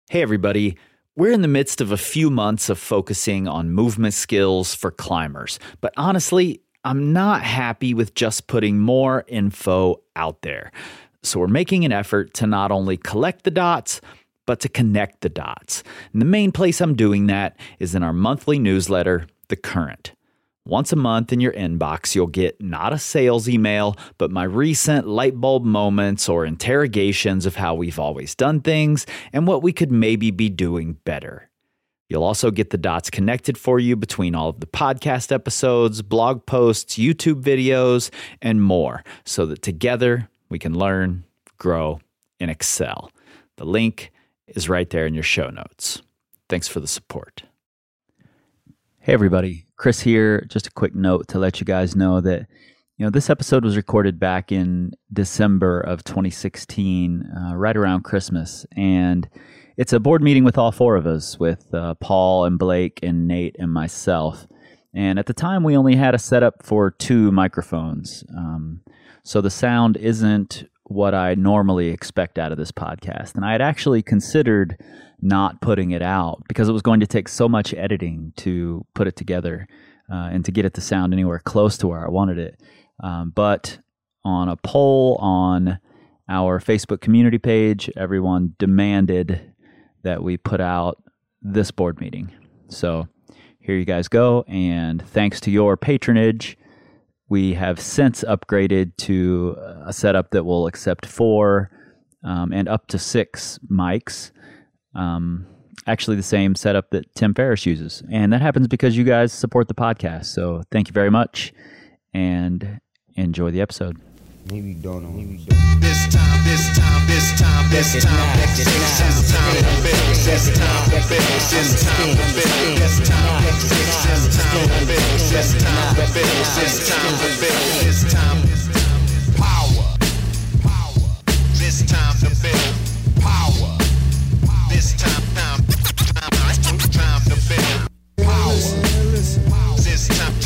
Hey, everybody. We're in the midst of a few months of focusing on movement skills for climbers, but honestly, I'm not happy with just putting more info out there. So we're making an effort to not only collect the dots, but to connect the dots. And the main place I'm doing that is in our monthly newsletter, The Current. Once a month in your inbox, you'll get not a sales email, but my recent light bulb moments or interrogations of how we've always done things and what we could maybe be doing better. You'll also get the dots connected for you between all of the podcast episodes, blog posts, YouTube videos, and more, so that together we can learn, grow, and excel. The link is right there in your show notes. Thanks for the support. Hey everybody, Chris here. Just a quick note to let you guys know that this episode was recorded back in December of 2016, right around Christmas, and it's a board meeting with all four of us, with Paul and Blake and Nate and myself. And at the time, we only had a setup for 2 microphones, so the sound isn't what I normally expect out of this podcast. And I had actually considered not putting it out because it was going to take so much editing to put it together and to get it to sound anywhere close to where I wanted it. But on a poll on our Facebook community page, everyone demanded that we put out this board meeting. So here you guys go. And thanks to your patronage, we have since upgraded to a setup that will accept 4 and up to 6 mics. Actually the same setup that Tim Ferriss uses. And that happens because you guys support the podcast. So thank you very much and enjoy the episode. Maybe you don't know. This time, power. This time to build power. This time to build power. This time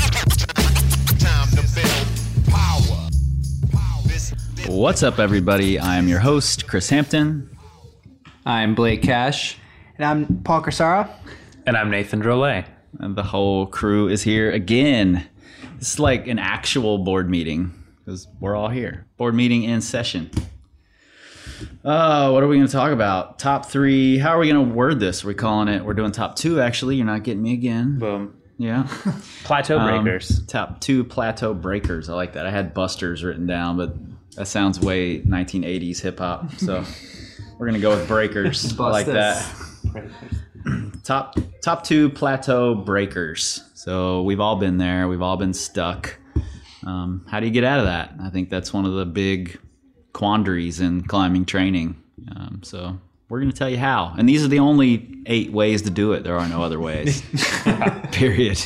to build power. What's up, everybody? I am your host, Chris Hampton. I'm Blake Cash. And I'm Paul Corsara. And I'm Nathan Drolet. And the whole crew is here again. This is like an actual board meeting because we're all here. Board meeting in session. What are we going to talk about? Top 3. How are we going to word this? We're doing top 2, actually. You're not getting me again. Boom. Yeah. Plateau breakers. Top 2 plateau breakers. I like that. I had busters written down, but that sounds way 1980s hip hop. So we're going to go with breakers. I like that. Top 2 plateau breakers. So we've all been there. We've all been stuck. How do you get out of that? I think that's one of the big quandaries in climbing training. So we're going to tell you how. And these are the only 8 ways to do it. There are no other ways. Period.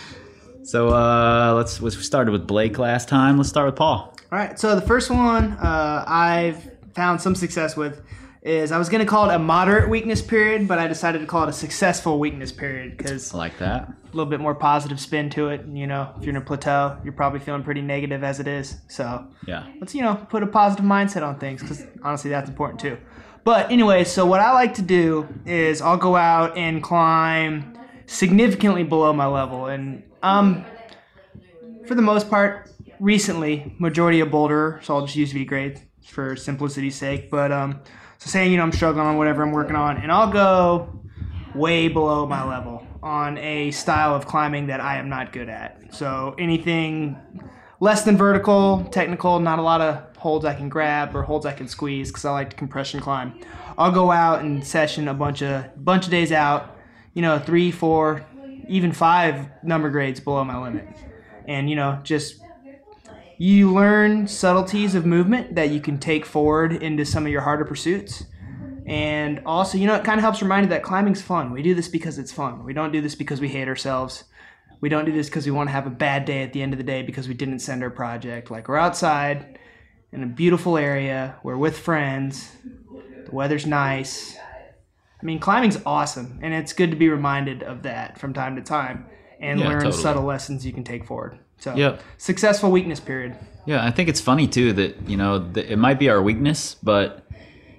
So we started with Blake last time. Let's start with Paul. All right, so the first one I've found some success with is I was going to call it a moderate weakness period, but I decided to call it a successful weakness period because I like that. A little bit more positive spin to it. If you're in a plateau, you're probably feeling pretty negative as it is. So yeah, let's, put a positive mindset on things because honestly, that's important too. But anyway, so what I like to do is I'll go out and climb significantly below my level. And for the most part, recently, majority of boulder, so I'll just use V grade for simplicity's sake. But so saying, I'm struggling on whatever I'm working on, and I'll go way below my level on a style of climbing that I am not good at. So anything less than vertical, technical, not a lot of holds I can grab or holds I can squeeze because I like to compression climb. I'll go out and session a bunch of days out, 3, 4, even 5 number grades below my limit. And, just you learn subtleties of movement that you can take forward into some of your harder pursuits. And also, it kind of helps remind you that climbing's fun. We do this because it's fun. We don't do this because we hate ourselves. We don't do this because we want to have a bad day at the end of the day because we didn't send our project. Like, we're outside in a beautiful area. We're with friends. The weather's nice. Climbing's awesome, and it's good to be reminded of that from time to time and learn subtle lessons you can take forward. So, successful weakness period. Yeah, I think it's funny, too, that, it might be our weakness, but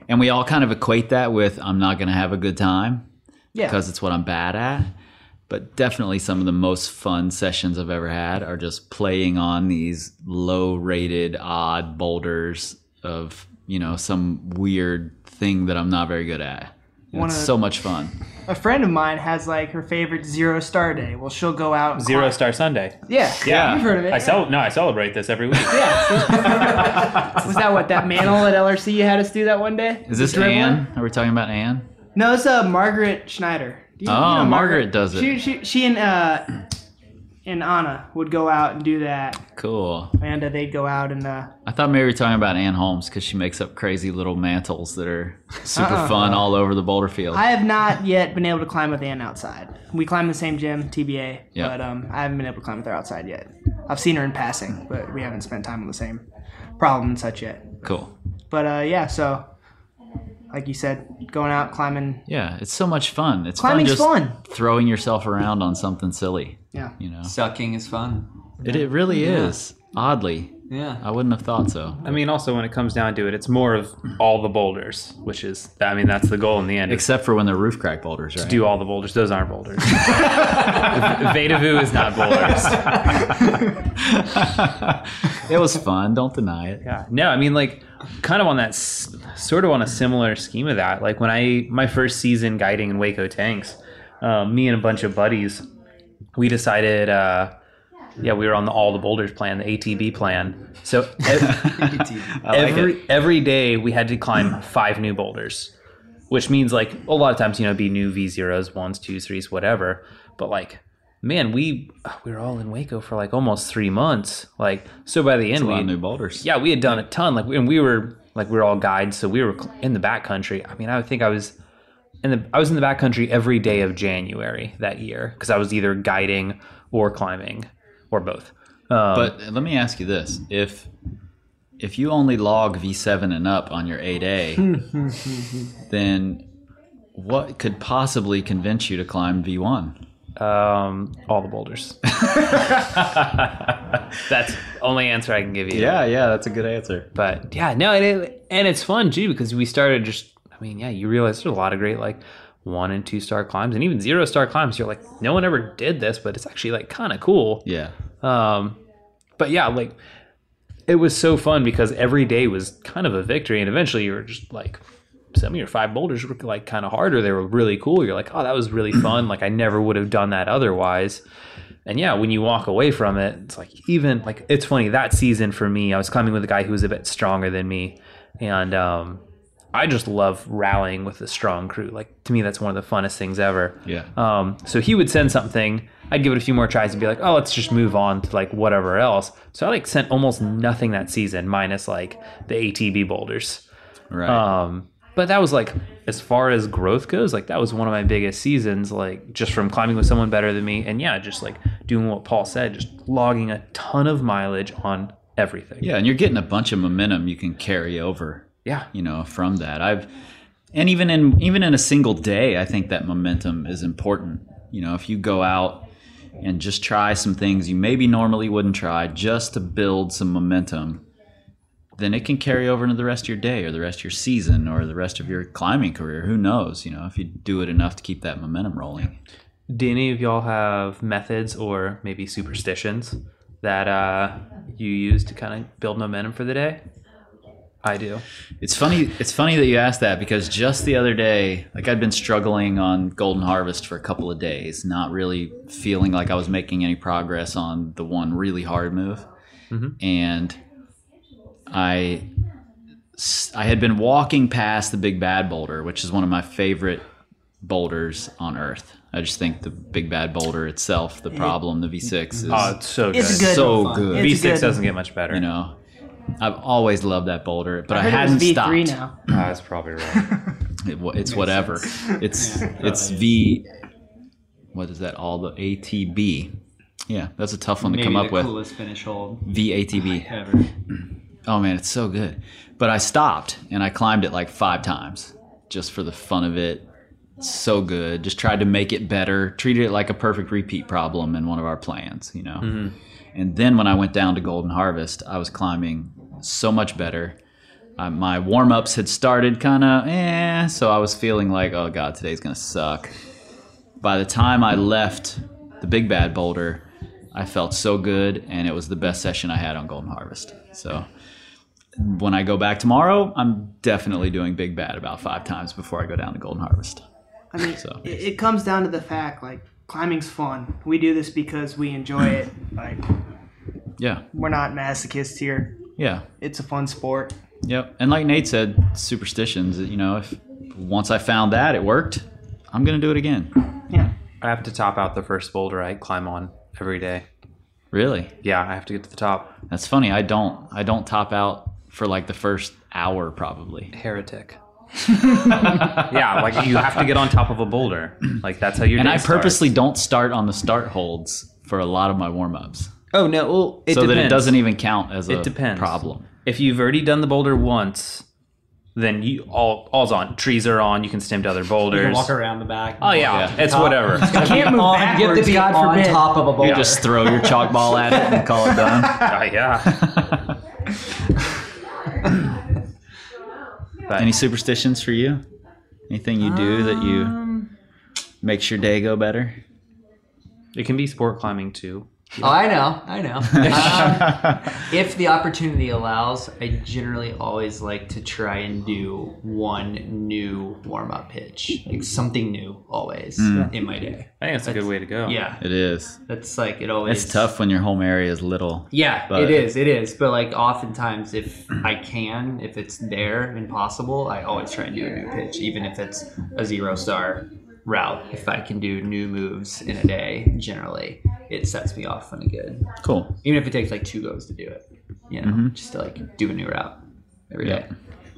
And we all kind of equate that with I'm not going to have a good time Yeah. because it's what I'm bad at. But definitely some of the most fun sessions I've ever had are just playing on these low-rated, odd boulders of, some weird thing that I'm not very good at. It's so much fun. A friend of mine has like her favorite 0 star day. Well, she'll go out and Zero climb. Star Sunday. Yeah. Yeah. You've heard of it. I celebrate this every week. Was that what that mantle at LRC you had us do that one day? Is this The dribbler? Anne? Are we talking about Anne? No, it's Margaret Schneider. Do you know Margaret does it. She and Anna would go out and do that. Cool. And they'd go out and I thought maybe we were talking about Ann Holmes because she makes up crazy little mantles that are super fun all over the boulder field. I have not yet been able to climb with Ann outside. We climb in the same gym, TBA, Yeah. but I haven't been able to climb with her outside yet. I've seen her in passing, but we haven't spent time on the same problem and such yet. Cool. But so like you said, going out climbing. Yeah, it's so much fun. It's Climbing's fun just fun. throwing yourself around on something silly. Yeah. Sucking is fun. It really is. Oddly. Yeah. I wouldn't have thought so. I mean, also when it comes down to it, it's more of all the boulders, which is, that's the goal in the end. Except for when they're roof crack boulders, right? Do all the boulders. Those aren't boulders. Veta Vu is not boulders. It was fun. Don't deny it. Yeah. No, I mean, like, kind of on that, sort of on a similar scheme of that. Like, when my first season guiding in Waco Tanks, me and a bunch of buddies, we decided, we were on the All the Boulders plan, the ATB plan. So every day we had to climb 5 new boulders, which means, like, a lot of times, be new V0s, 1s, 2s, 3s, whatever. But, like, man, we were all in Waco for like almost 3 months. Like, so by the end, A lot of new boulders. yeah, we had done a ton. Like, and we were all guides, so we were in the backcountry. I mean, I think I was in the backcountry every day of January that year because I was either guiding or climbing or both. But let me ask you this: if you only log V7 and up on your 8A, then what could possibly convince you to climb V1? All the boulders. That's the only answer I can give you. Yeah, that's a good answer. But yeah, no, and it's fun too because we started just. I mean, yeah, you realize there's a lot of great like 1 and 2 star climbs and even 0 star climbs. You're like, no one ever did this, but it's actually like kind of cool. Yeah. But yeah, like it was so fun because every day was kind of a victory, and eventually you were just like. Some of your 5 boulders were like kind of harder. They were really cool. You're like, oh, that was really fun. Like I never would have done that otherwise. And yeah, when you walk away from it, it's like even like it's funny that season for me, I was climbing with a guy who was a bit stronger than me, and I just love rallying with a strong crew. Like to me, that's one of the funnest things ever. Yeah. So he would send something. I'd give it a few more tries and be like, oh, let's just move on to like whatever else. So I like sent almost nothing that season, minus like the ATB boulders. Right. But that was like, as far as growth goes, like that was one of my biggest seasons, like just from climbing with someone better than me. And yeah, just like doing what Paul said, just logging a ton of mileage on everything. Yeah, and you're getting a bunch of momentum you can carry over. Yeah. From that. And even in a single day, I think that momentum is important. If you go out and just try some things you maybe normally wouldn't try just to build some momentum, then it can carry over into the rest of your day or the rest of your season or the rest of your climbing career. Who knows, if you do it enough to keep that momentum rolling. Do any of y'all have methods or maybe superstitions that you use to kind of build momentum for the day? I do. It's funny that you asked that because just the other day, like I'd been struggling on Golden Harvest for a couple of days, not really feeling like I was making any progress on the one really hard move. Mm-hmm. And I had been walking past the Big Bad Boulder, which is one of my favorite boulders on Earth. I just think the Big Bad Boulder itself, the problem, the V6 is It's so good. It's good. so good. It's V6 good. doesn't get much better. I've always loved that boulder, but I heard hadn't it was V3 stopped. now. That's probably right. It's whatever. It's V. What is that? All the ATB. Yeah, that's a tough one to come up with. Coolest finish hold VATB. ever. Oh man, it's so good. But I stopped and I climbed it like 5 times just for the fun of it. It's so good. Just tried to make it better. Treated it like a perfect repeat problem in one of our plans, Mm-hmm. And then when I went down to Golden Harvest, I was climbing so much better. my warm-ups had started kind of so I was feeling like, oh god, today's gonna suck. By the time I left the Big Bad Boulder, I felt so good, and it was the best session I had on Golden Harvest. So when I go back tomorrow, I'm definitely doing Big Bad about 5 times before I go down to Golden Harvest. I mean, So. it comes down to the fact, like, climbing's fun. We do this because we enjoy it. Like, Yeah, we're not masochists here. yeah. It's a fun sport. Yep. And like Nate said, superstitions, if once I found that it worked, I'm going to do it again. Yeah. I have to top out the first boulder I climb on every day. Really? Yeah, I have to get to the top. That's funny. I don't top out for like the first hour probably. Heretic. Yeah, like you have to get on top of a boulder. Like that's how you. And I purposely don't start on the start holds for a lot of my warm-ups. Oh no, well, it so depends. that it doesn't even count as a depends. problem. If you've already done the boulder once, then all's on. Trees are on. You can stem to other boulders. You can walk around the back. Oh yeah, it's whatever. Can't move backwards, You have to be God on forbid. top of a boulder. You just throw your chalk ball at it and call it done. Yeah. But Any superstitions for you? Anything you do that you makes your day go better? it can be sport climbing too. Oh, I know. If the opportunity allows, I generally always like to try and do one new warm-up pitch, like something new always in my day. I think that's a good way to go. Yeah, It is. that's like it always. It's tough when your home area is little. Yeah, But- it is. But like oftentimes, if if it's there and possible, I always try and do a new pitch, even if it's a 0-star route. If I can do new moves in a day, generally, it sets me off funny good. Cool. Even if it takes like 2 goes to do it, just to like do a new route every day. Yeah.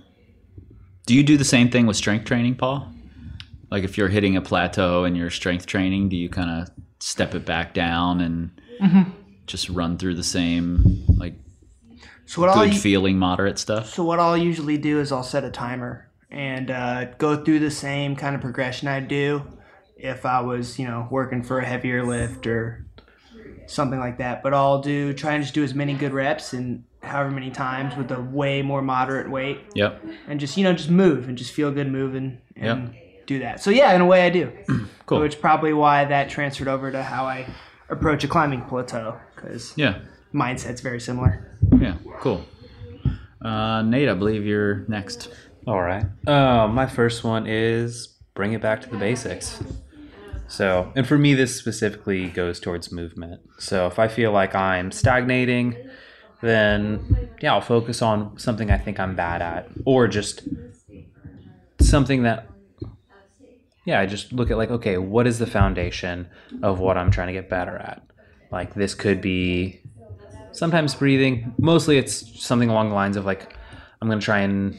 Do you do the same thing with strength training, Paul? Like if you're hitting a plateau in your strength training, do you kind of step it back down and just run through the same like So what I'll good feeling moderate stuff? So what I'll usually do is I'll set a timer and go through the same kind of progression I'd do if I was, working for a heavier lift or something like that. But I'll try and just do as many good reps and however many times with a way more moderate weight Yep. and just move and just feel good moving and do that. So yeah, in a way I do. Cool. Which is probably why that transferred over to how I approach a climbing plateau because Yeah. mindset's very similar. Yeah. Cool. Nate, I believe you're next. All right. My first one is bring it back to the basics. So, and for me, this specifically goes towards movement. So if I feel like I'm stagnating, then yeah, I'll focus on something I think I'm bad at, or just something that, I just look at like, okay, what is the foundation of what I'm trying to get better at? Like this could be sometimes breathing. Mostly it's something along the lines of like, I'm going to try and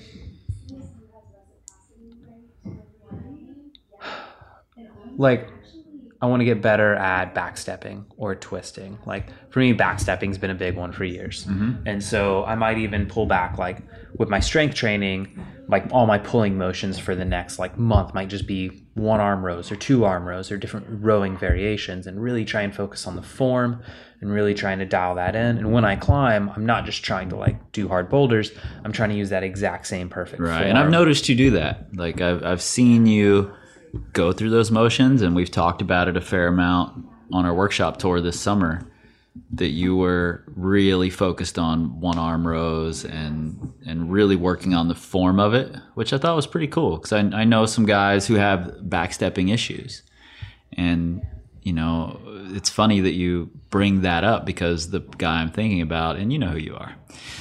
like I want to get better at backstepping or twisting. Like for me, backstepping's been a big one for years. And so I might even pull back like with my strength training, like all my pulling motions for the next like month might just be 1 arm rows or 2 arm rows or different rowing variations and really try and focus on the form and really trying to dial that in. And when I climb, I'm not just trying to like do hard boulders. I'm trying to use that exact same perfect Right. form. And I've noticed you do that. Like I've seen you go through those motions, and we've talked about it a fair amount on our workshop tour this summer, that you were really focused on 1 arm rows and really working on the form of it, which I thought was pretty cool because I know some guys who have backstepping issues. And, it's funny that you bring that up because the guy I'm thinking about, and you know who you are,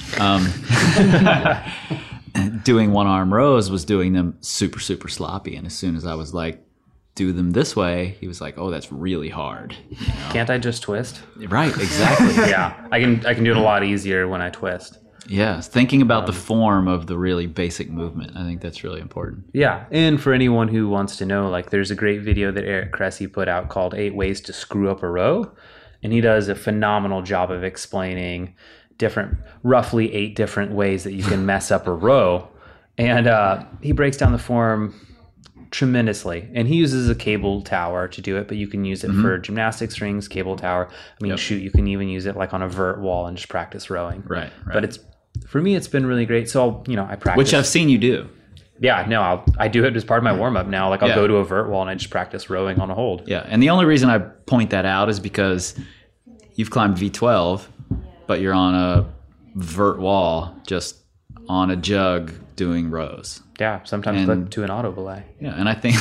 doing 1 arm rows was doing them super, super sloppy. And as soon as I was like, do them this way, he was like, oh, that's really hard. Can't I just twist? Right, exactly. Yeah, I can do it a lot easier when I twist. Yes, thinking about the form of the really basic movement. I think that's really important. Yeah, and for anyone who wants to know, like there's a great video that Eric Cressy put out called 8 Ways to Screw Up a Row. And he does a phenomenal job of explaining roughly 8 different ways that you can mess up a row. And he breaks down the form tremendously. And he uses a cable tower to do it, but you can use it for gymnastics rings, cable tower. I mean, shoot, you can even use it like on a vert wall and just practice rowing. Right. But it's for me, it's been really great. So, I practice. Which I've seen you do. Yeah, no, I do it as part of my warm up now. Like I'll Yeah. go to a vert wall and I just practice rowing on a hold. Yeah, and the only reason I point that out is because you've climbed V12, but you're on a vert wall, just on a jug doing rows. Yeah, sometimes And- clip to an auto belay. Yeah, and I think.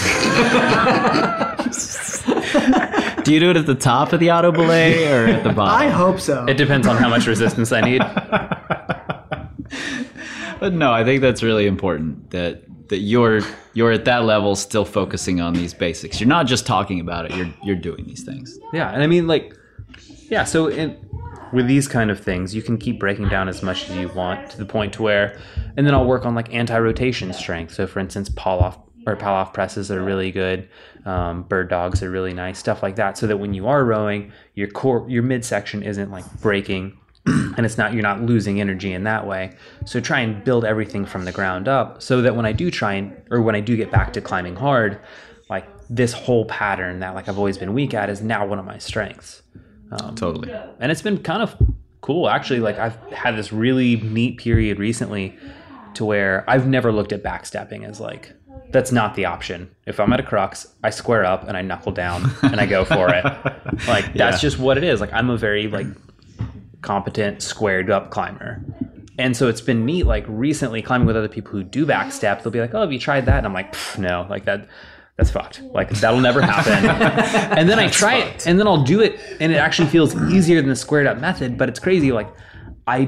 Do you do it at the top of the auto belay or at the bottom? I hope so. It depends on how much resistance I need. But no, I think that's really important that you're at that level still focusing on these basics. You're not just talking about it, you're doing these things. Yeah, and I mean, so with these kind of things, you can keep breaking down as much as you want to the point to where, and then I'll work on like anti-rotation strength. So for instance, pal-off presses are really good. Bird dogs are really nice, stuff like that. So that when you are rowing, your midsection isn't like breaking, and you're not losing energy in that way. So try and build everything from the ground up, so that when I do when I do get back to climbing hard, like this whole pattern that like I've always been weak at is now one of my strengths. Totally. And it's been kind of cool, actually. Like I've had this really neat period recently to where I've never looked at backstepping as like, that's not the option. If I'm at a crux, I square up and I knuckle down and I go for it. Like that's just what it is. Like I'm a very like competent squared up climber. And so it's been neat, like recently climbing with other people who do backstep, they'll be like, oh, have you tried that? And I'm like, no, like that's fucked. Like that'll never happen. And then I try it and then I'll do it and it actually feels easier than the squared up method, but it's crazy. Like I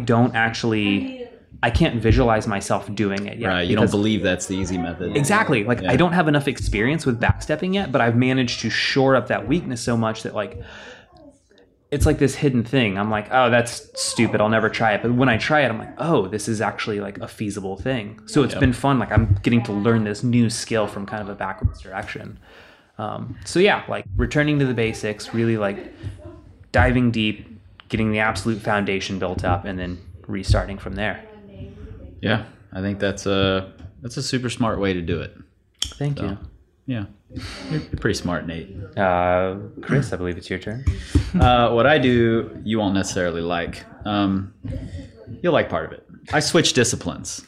can't visualize myself doing it yet. Right, you don't believe that's the easy method. Exactly. Like I don't have enough experience with backstepping yet, but I've managed to shore up that weakness so much that like it's like this hidden thing. I'm like, oh, that's stupid. I'll never try it. But when I try it, I'm like, oh, this is actually like a feasible thing. So it's been fun. Like I'm getting to learn this new skill from kind of a backwards direction. So yeah, like returning to the basics, really like diving deep, getting the absolute foundation built up, and then restarting from there. Yeah, I think that's a super smart way to do it. Thank you. Yeah, you're pretty smart, Nate. Chris, I believe it's your turn. What I do, you won't necessarily like. You'll like part of it. I switch disciplines.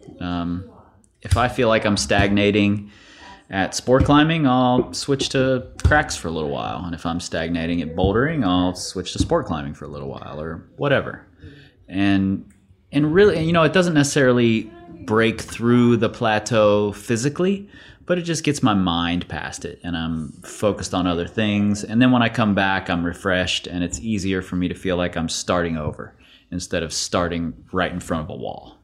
If I feel like I'm stagnating at sport climbing, I'll switch to cracks for a little while. And if I'm stagnating at bouldering, I'll switch to sport climbing for a little while or whatever. And really, it doesn't necessarily break through the plateau physically, but it just gets my mind past it and I'm focused on other things. And then when I come back, I'm refreshed and it's easier for me to feel like I'm starting over instead of starting right in front of a wall.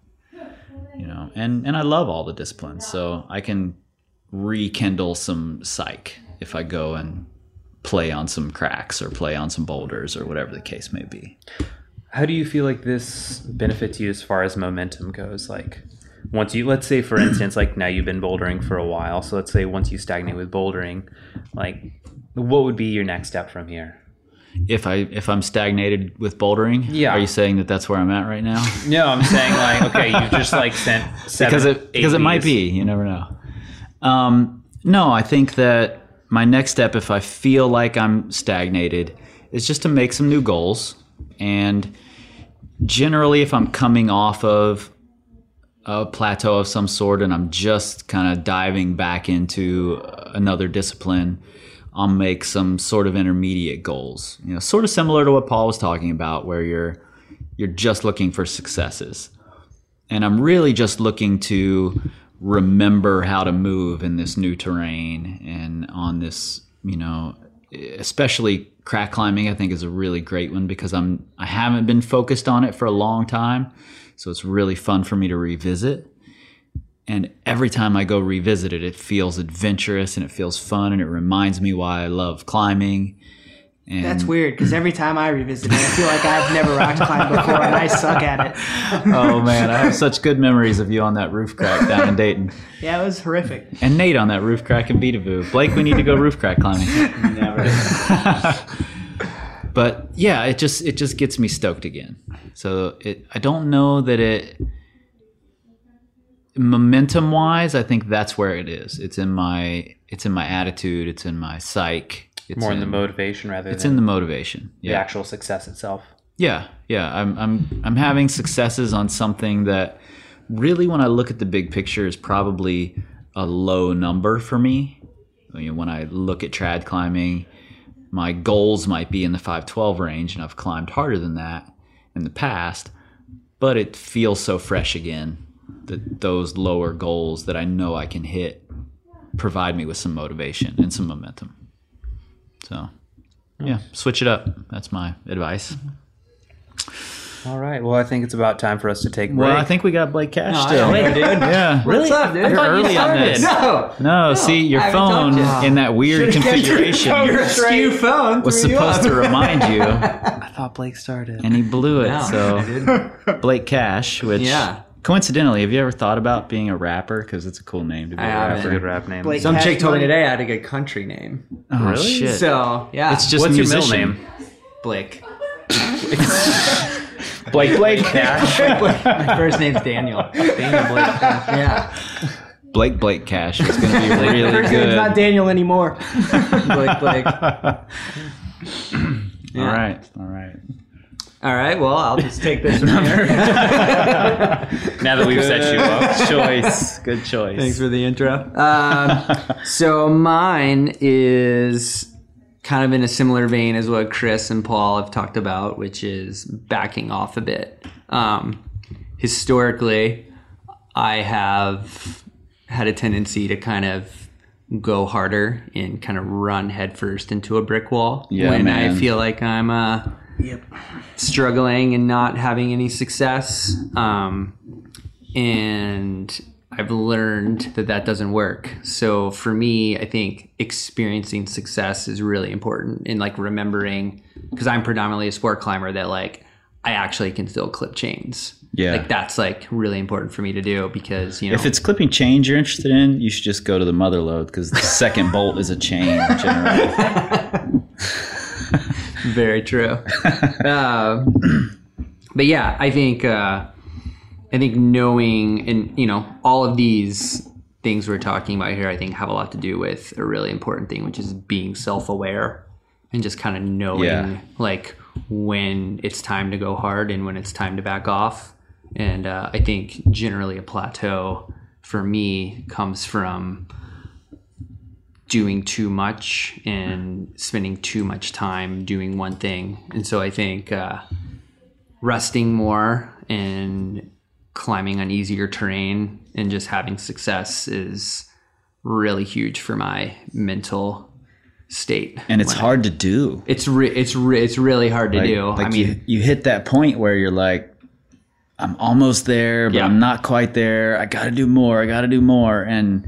And I love all the disciplines, so I can rekindle some psych if I go and play on some cracks or play on some boulders or whatever the case may be. How do you feel like this benefits you as far as momentum goes? Like once you, let's say for instance, like now you've been bouldering for a while. So let's say once you stagnate with bouldering, like what would be your next step from here? If I'm stagnated with bouldering, Yeah. Are you saying that that's where I'm at right now? No, I'm saying like, okay, you've just like sent because it might be, you never know. No, I think that my next step, if I feel like I'm stagnated, is just to make some new goals. And generally, if I'm coming off of a plateau of some sort and I'm just kind of diving back into another discipline, I'll make some sort of intermediate goals. Sort of similar to what Paul was talking about, where you're just looking for successes. And I'm really just looking to remember how to move in this new terrain and on this, especially crack climbing, I think is a really great one because I haven't been focused on it for a long time. So it's really fun for me to revisit. And every time I go revisit it, it feels adventurous and it feels fun and it reminds me why I love climbing. And That's weird because every time I revisit it, I feel like I've never rock climbed before and I suck at it. Oh man, I have such good memories of you on that roof crack down in Dayton. Yeah, it was horrific. And Nate on that roof crack in Beatavoo. Blake, we need to go roof crack climbing. Never. But yeah, it just gets me stoked again. So I don't know that momentum wise, I think that's where it is. It's in my attitude. It's in my psyche. It's more in the motivation rather It's than in the motivation. the Yeah. actual success itself. Yeah. I'm having successes on something that really, when I look at the big picture, is probably a low number for me. When I look at trad climbing, my goals might be in the 512 range, and I've climbed harder than that in the past, but it feels so fresh again that those lower goals that I know I can hit provide me with some motivation and some momentum. So, yeah, switch it up. That's my advice. All right. Well, I think it's about time for us to take a break. Well, I think we got Blake Cash No, still. I know, dude. Yeah. What's up, dude? You're early on this. No, see, your I haven't phone talked to you. in that weird configuration Your askew phone was threw you supposed off. to remind you, I thought Blake started. and he blew it. No, So I didn't. Blake Cash, which Yeah. coincidentally, have you ever thought about being a rapper? Because it's a cool name to be I a haven't. That's a rapper. good rap name. Blake Some Cash chick told me Money. today I had a good country name. Oh, Really? shit. So, yeah. It's just What's your middle musician. name? Blake. Blake Cash. My first name's Daniel. Daniel Blake. Yeah. Blake Cash is going to be really First name's good. not Daniel anymore. Blake. All right. All right, well, I'll just take this from here. Now that we've set you up. Good choice. Thanks for the intro. So mine is kind of in a similar vein as what Chris and Paul have talked about, which is backing off a bit. Historically, I have had a tendency to kind of go harder and kind of run headfirst into a brick wall Yeah, when man. I feel like I'm struggling and not having any success. And I've learned that doesn't work. So for me, I think experiencing success is really important, and like remembering, because I'm predominantly a sport climber, that like I actually can still clip chains. Yeah. Like that's like really important for me to do, because, you know, If it's clipping chains you're interested in, you should just go to the mother load, because the second bolt is a chain generally. very true. But yeah, I think knowing, and you know, all of these things we're talking about here, I think have a lot to do with a really important thing, which is being self-aware and just kind of knowing like when it's time to go hard and when it's time to back off. And I think generally a plateau for me comes from doing too much and spending too much time doing one thing. And so I think resting more and climbing on easier terrain and just having success is really huge for my mental state. And it's When hard to do. it's really hard to do. Like I mean, you hit that point where you're like, I'm almost there, but Yeah. I'm not quite there. I got to do more. And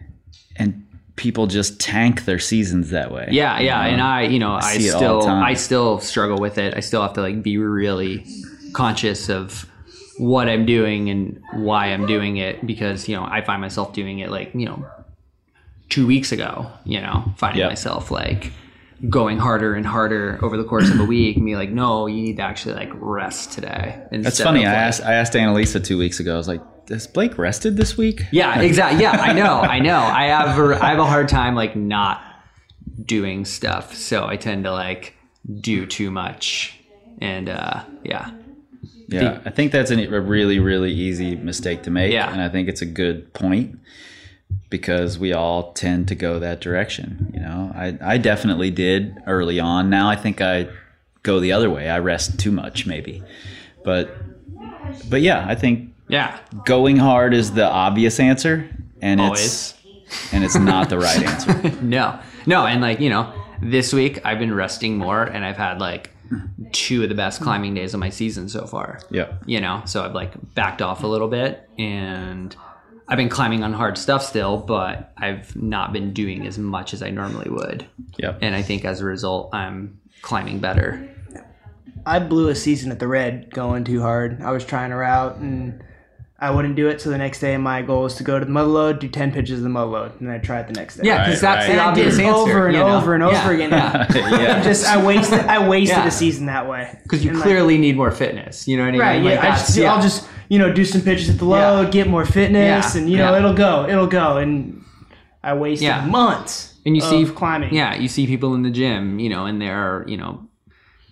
people just tank their seasons that way. yeah. And I see it all the time. I still struggle with it. I still have to like be really conscious of what I'm doing and why I'm doing it, because, you know, I find myself doing it like, you know, 2 weeks ago, you know, finding Yep. myself like going harder and harder over the course of a week and be like, no, you need to actually like rest today. That's instead funny. of, I like- asked Annalisa 2 weeks ago. I was like, has Blake rested this week? Yeah, exactly. Yeah, I know. I have a hard time like not doing stuff, so I tend to like do too much, and yeah. Yeah, I think that's a really, really easy mistake to make. Yeah. And I think it's a good point, because we all tend to go that direction. You know, I definitely did early on. Now I think I go the other way. I rest too much maybe. But yeah, I think Yeah, going hard is the obvious answer, and Always. it's not the right answer. no, and like, you know, this week I've been resting more, and I've had like 2 of the best climbing days of my season so far. Yeah. You know, so I've like backed off a little bit, and I've been climbing on hard stuff still, but I've not been doing as much as I normally would. Yep. And I think as a result, I'm climbing better. I blew a season at the Red going too hard. I was trying a route and I wouldn't do it. So the next day, my goal was to go to the mud load, do 10 pitches of the mud load, and then I try it the next day. Yeah, because that's And the I did obvious it answer. over and you know? over and over again. Yeah. Just I wasted Yeah. a season that way. Because you And, like, clearly need more fitness. You know what I mean? right? Like, Yeah, I'll just do some pitches at the load, get more fitness, Yeah. and Yeah. it'll go. And I wasted months. And you see of climbing. Yeah, you see people in the gym, you know, and they're, you know,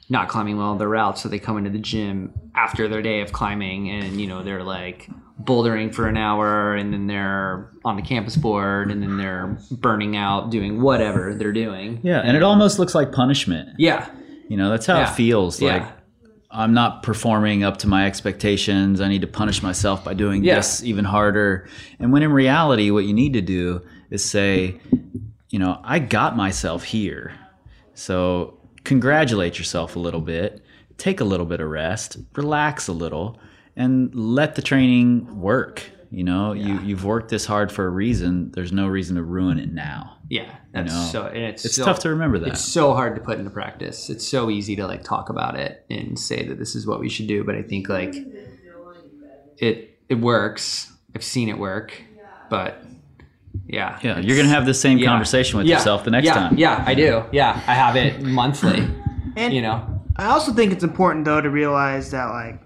not climbing well their routes, so they come into the gym after their day of climbing, and they're like bouldering for an hour, and then they're on the campus board, and then they're burning out doing whatever they're doing. Yeah, and it almost looks like punishment. Yeah. That's how it feels. Yeah. Like, I'm not performing up to my expectations. I need to punish myself by doing this even harder. And when in reality, what you need to do is say, I got myself here. So congratulate yourself a little bit, take a little bit of rest, relax a little, and let the training work. You've worked this hard for a reason. There's no reason to ruin it now. Yeah, it's so, tough to remember that. It's so hard to put into practice. It's so easy to like talk about it and say that this is what we should do, but I think like it works. I've seen it work, but yeah, you're gonna have the same conversation with yourself the next time. Yeah, I do. Yeah, I have it monthly. And I also think it's important though to realize that like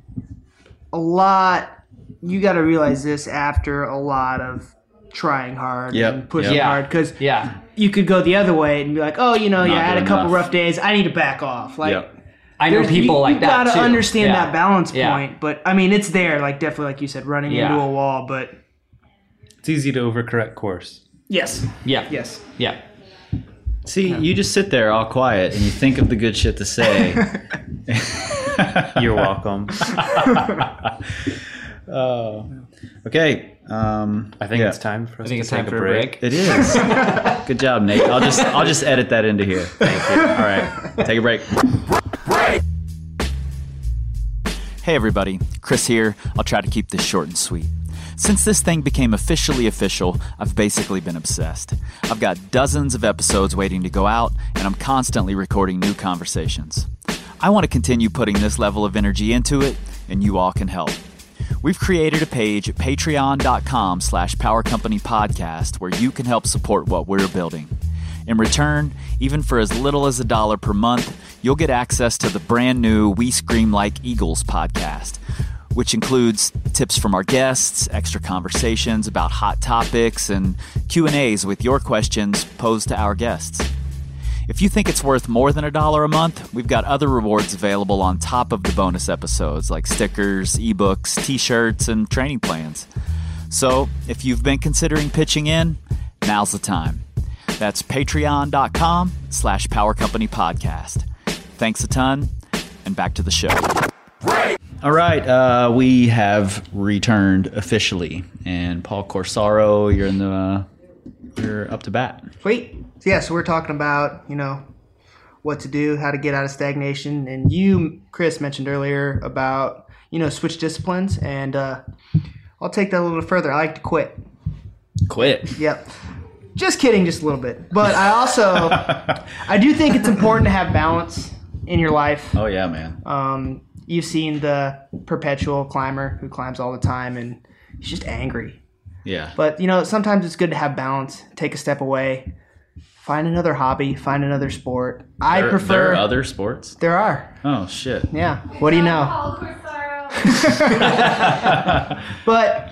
you got to realize this after a lot of trying hard and pushing hard, because you could go the other way and be like, oh, I had a couple rough days, I need to back off. Like, I know people like that too. You got to understand that balance point, but I mean, it's there, like definitely, like you said, running into a wall, but it's easy to overcorrect course. Yes. Yeah. Yes. Yeah. See, you just sit there all quiet and you think of the good shit to say. You're welcome. Okay. I think it's time for us to take a break. It is. Good job, Nate. I'll just edit that into here. Thank you. All right. Take a break. Hey everybody, Chris here. I'll try to keep this short and sweet. Since this thing became officially official, I've basically been obsessed. I've got dozens of episodes waiting to go out, and I'm constantly recording new conversations. I want to continue putting this level of energy into it, and you all can help. We've created a page at patreon.com/powercompanypodcast where you can help support what we're building. In return, even for as little as $1 per month, you'll get access to the brand new We Scream Like Eagles podcast, which includes tips from our guests, extra conversations about hot topics, and Q&As with your questions posed to our guests. If you think it's worth more than $1 a month, we've got other rewards available on top of the bonus episodes, like stickers, ebooks, t-shirts, and training plans. So, if you've been considering pitching in, now's the time. That's patreon.com/powercompanypodcast. Thanks a ton, and back to the show. All right, we have returned officially, and Paul Corsaro, you're up to bat. Sweet. Yeah, so we're talking about, what to do, how to get out of stagnation. And you, Chris, mentioned earlier about, switch disciplines. And I'll take that a little further. I like to quit. Quit? Yep. Just kidding, just a little bit. But I do think it's important to have balance in your life. Oh, yeah, man. You've seen the perpetual climber who climbs all the time, and he's just angry. Yeah. But, sometimes it's good to have balance, take a step away, find another hobby, find another sport. There are other sports? There are. Oh, shit. Yeah. What do you know? But,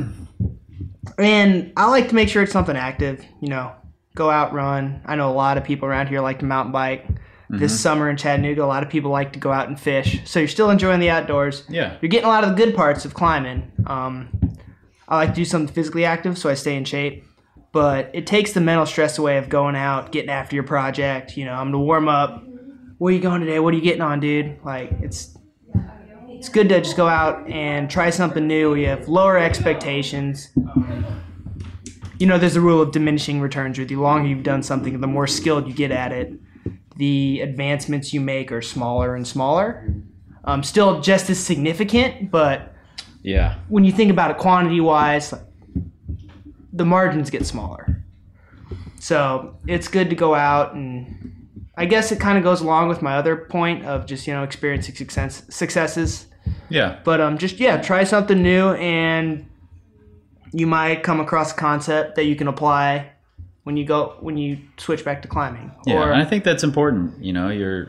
and I like to make sure it's something active, go out, run. I know a lot of people around here like to mountain bike. This summer in Chattanooga, a lot of people like to go out and fish. So you're still enjoying the outdoors. Yeah. You're getting a lot of the good parts of climbing. I like to do something physically active so I stay in shape. But it takes the mental stress away of going out, getting after your project. I'm going to warm up. Where are you going today? What are you getting on, dude? Like, it's good to just go out and try something new. You have lower expectations. There's a rule of diminishing returns. The longer you've done something, the more skilled you get at it. The advancements you make are smaller and smaller. Still just as significant, but yeah, when you think about it quantity-wise, the margins get smaller. So it's good to go out, and I guess it kind of goes along with my other point of just, experiencing successes. Yeah. But try something new, and you might come across a concept that you can apply when you switch back to climbing. Yeah, and I think that's important. Your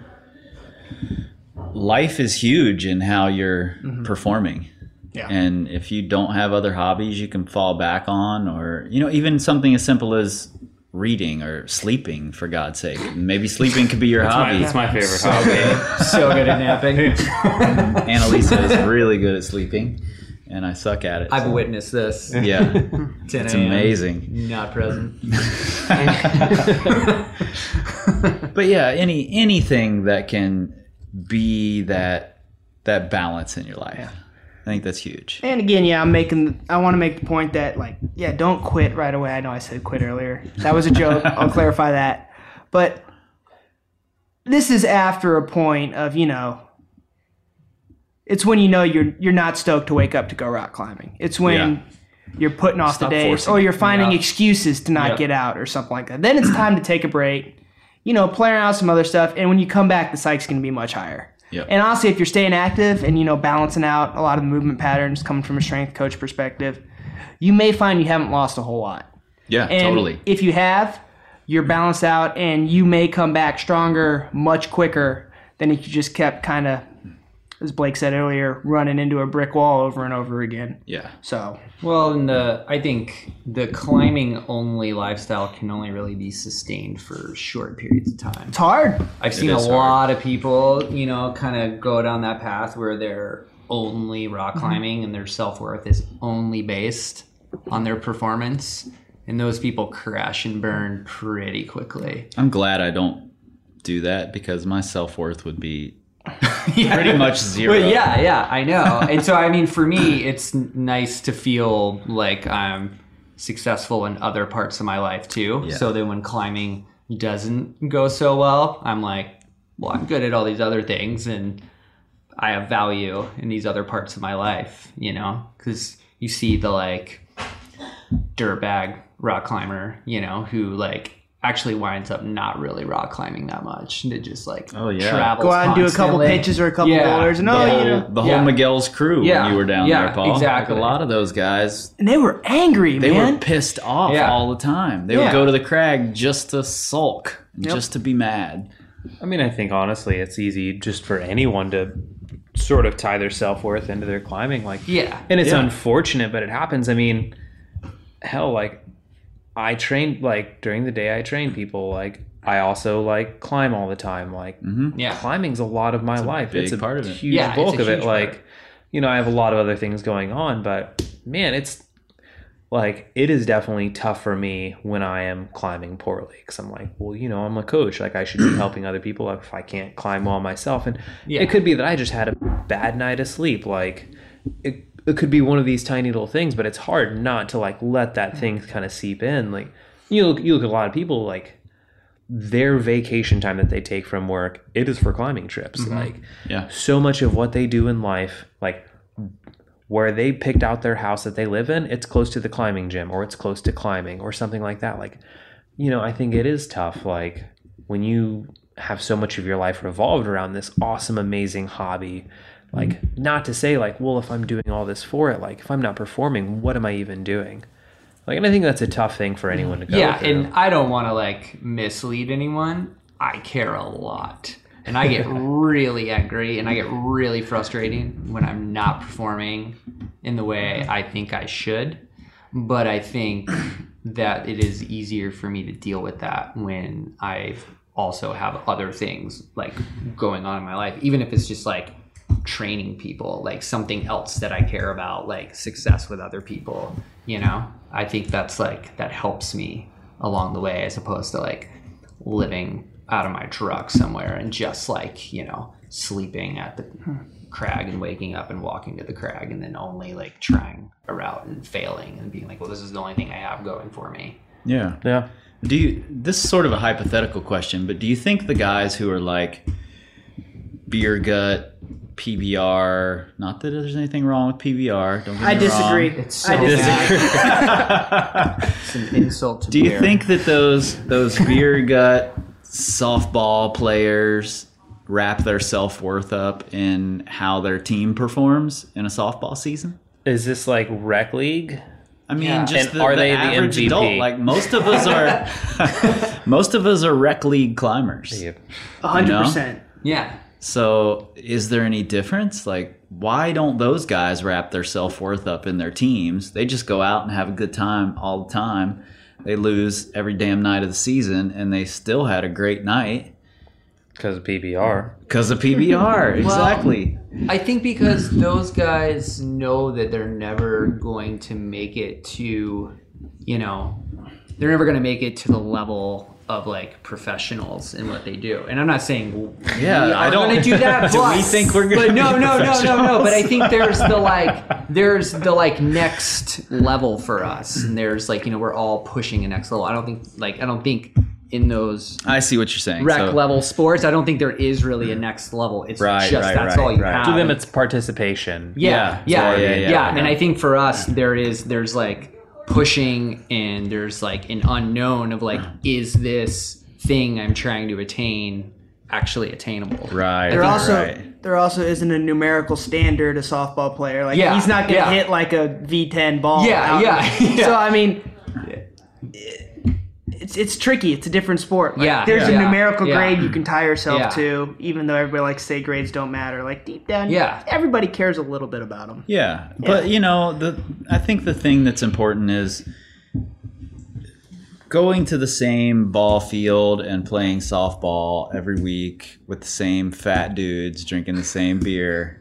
life is huge in how you're performing. Yeah. And if you don't have other hobbies you can fall back on, or even something as simple as reading or sleeping, for God's sake. Maybe sleeping could be your hobby. That's my favorite hobby. So good at napping. Annalisa is really good at sleeping, and I suck at it. I've so- witnessed this. Yeah, 10 it's a.m. amazing. Not present. But yeah, anything that can be that balance in your life. I think that's huge. And again, I want to make the point that, like, yeah, don't quit right away. I know I said quit earlier. That was a joke. I'll clarify that. But this is after a point of, it's when you're not stoked to wake up to go rock climbing. It's when you're putting off Stop the days, forcing or it. you're finding Yeah. excuses to not Yeah. get out or something like that. Then it's time to take a break, play around with some other stuff. And when you come back, the psyche's going to be much higher. Yep. And honestly, if you're staying active and, balancing out a lot of the movement patterns coming from a strength coach perspective, you may find you haven't lost a whole lot. Yeah, And totally. if you have, you're balanced out and you may come back stronger much quicker than if you just kept kind of, as Blake said earlier, running into a brick wall over and over again. Yeah. So, Well, and I think the climbing only lifestyle can only really be sustained for short periods of time. it's hard. I've seen a is hard. lot of people, kind of go down that path where they're only rock climbing and their self-worth is only based on their performance. And those people crash and burn pretty quickly. I'm glad I don't do that because my self-worth would be pretty much zero. But yeah, I know. And so, I mean, for me, it's nice to feel like I'm successful in other parts of my life too. Yeah. So that when climbing doesn't go so well, I'm like, well, I'm good at all these other things and I have value in these other parts of my life, because you see the like dirtbag rock climber, who like actually winds up not really rock climbing that much. They just like travels Go out and do a couple constantly. pitches or a couple Yeah. boulders. And, The whole Yeah. Miguel's crew Yeah. when you were down Yeah, there, Paul. exactly. Like a lot of those guys, and they were angry, they man. were pissed off Yeah. all the time. They would Yeah. go to the crag just to sulk, Yep. just to be mad. I mean, I think honestly, it's easy just for anyone to sort of tie their self-worth into their climbing. Like, Yeah. and it's Yeah. unfortunate, but it happens. I mean, hell, like I train, like during the day I train people. Like I also like climb all the time. Like Yeah. climbing's a lot of my life. big It's a part of it. huge Yeah, it's bulk a of it. huge Like, part. I have a lot of other things going on, but man, it's like it is definitely tough for me when I am climbing poorly because I'm like, well, I'm a coach. Like I should be helping other people if I can't climb well myself. And Yeah. it could be that I just had a bad night of sleep. Like it could be one of these tiny little things, but it's hard not to like let that thing kind of seep in. Like you look at a lot of people, like their vacation time that they take from work, it is for climbing trips. Like Yeah. so much of what they do in life, like where they picked out their house that they live in, it's close to the climbing gym or it's close to climbing or something like that. Like, I think it is tough. Like when you have so much of your life revolved around this awesome, amazing hobby, like not to say like, well, if I'm doing all this for it, like if I'm not performing, what am I even doing? Like, and I think that's a tough thing for anyone to go Yeah, through. and I don't want to like mislead anyone. I care a lot. And I get really angry and I get really frustrated when I'm not performing in the way I think I should. But I think that it is easier for me to deal with that when I also have other things like going on in my life, even if it's just like training people, like something else that I care about, like success with other people, I think that's like, that helps me along the way as opposed to like living out of my truck somewhere and just like, sleeping at the crag and waking up and walking to the crag and then only like trying a route and failing and being like, well, this is the only thing I have going for me. Yeah. Yeah. This is sort of a hypothetical question, but do you think the guys who are like beer gut, PBR, not that there's anything wrong with PBR, don't get me I disagree. wrong. It's so I disagree. bad. It's an insult to Do you beer. think that those beer gut softball players wrap their self-worth up in how their team performs in a softball season? Is this like rec league? I mean, Yeah. just And the, are the they the average MVP? adult. Like most of us are, most of us are rec league climbers. 100%. Yeah. So, is there any difference? Like, why don't those guys wrap their self-worth up in their teams? They just go out and have a good time all the time. they lose every damn night of the season, and they still had a great night Because of PBR. because of PBR. Exactly. I think because those guys know that they're never going to make it to, they're never going to make it to the level of like professionals in what they do. And I'm not saying Yeah, we I are don't- going to do that. Do we but- think we're gonna But be no. professionals? But I think there's the next level for us, and there's like we're all pushing a next level. I don't think in those I see what you're saying. rec So- level sports, I don't think there is really a next level. It's Right, just right, that's right, all you right. have. To them, it's participation. Yeah. Yeah. And I think for us, there's like pushing, and there's like an unknown of like, is this thing I'm trying to attain actually attainable? Right. There also isn't a numerical standard a softball player. Like Yeah, he's not going to yeah. hit like a V10 ball. Yeah, out. yeah. So I mean, it's tricky. It's a different sport. Like, Yeah, there's yeah, a numerical yeah. grade you can tie yourself Yeah. to, even though everybody likes to say grades don't matter. Like deep down, Yeah. everybody cares a little bit about them. Yeah, but I think the thing that's important is going to the same ball field and playing softball every week with the same fat dudes drinking the same beer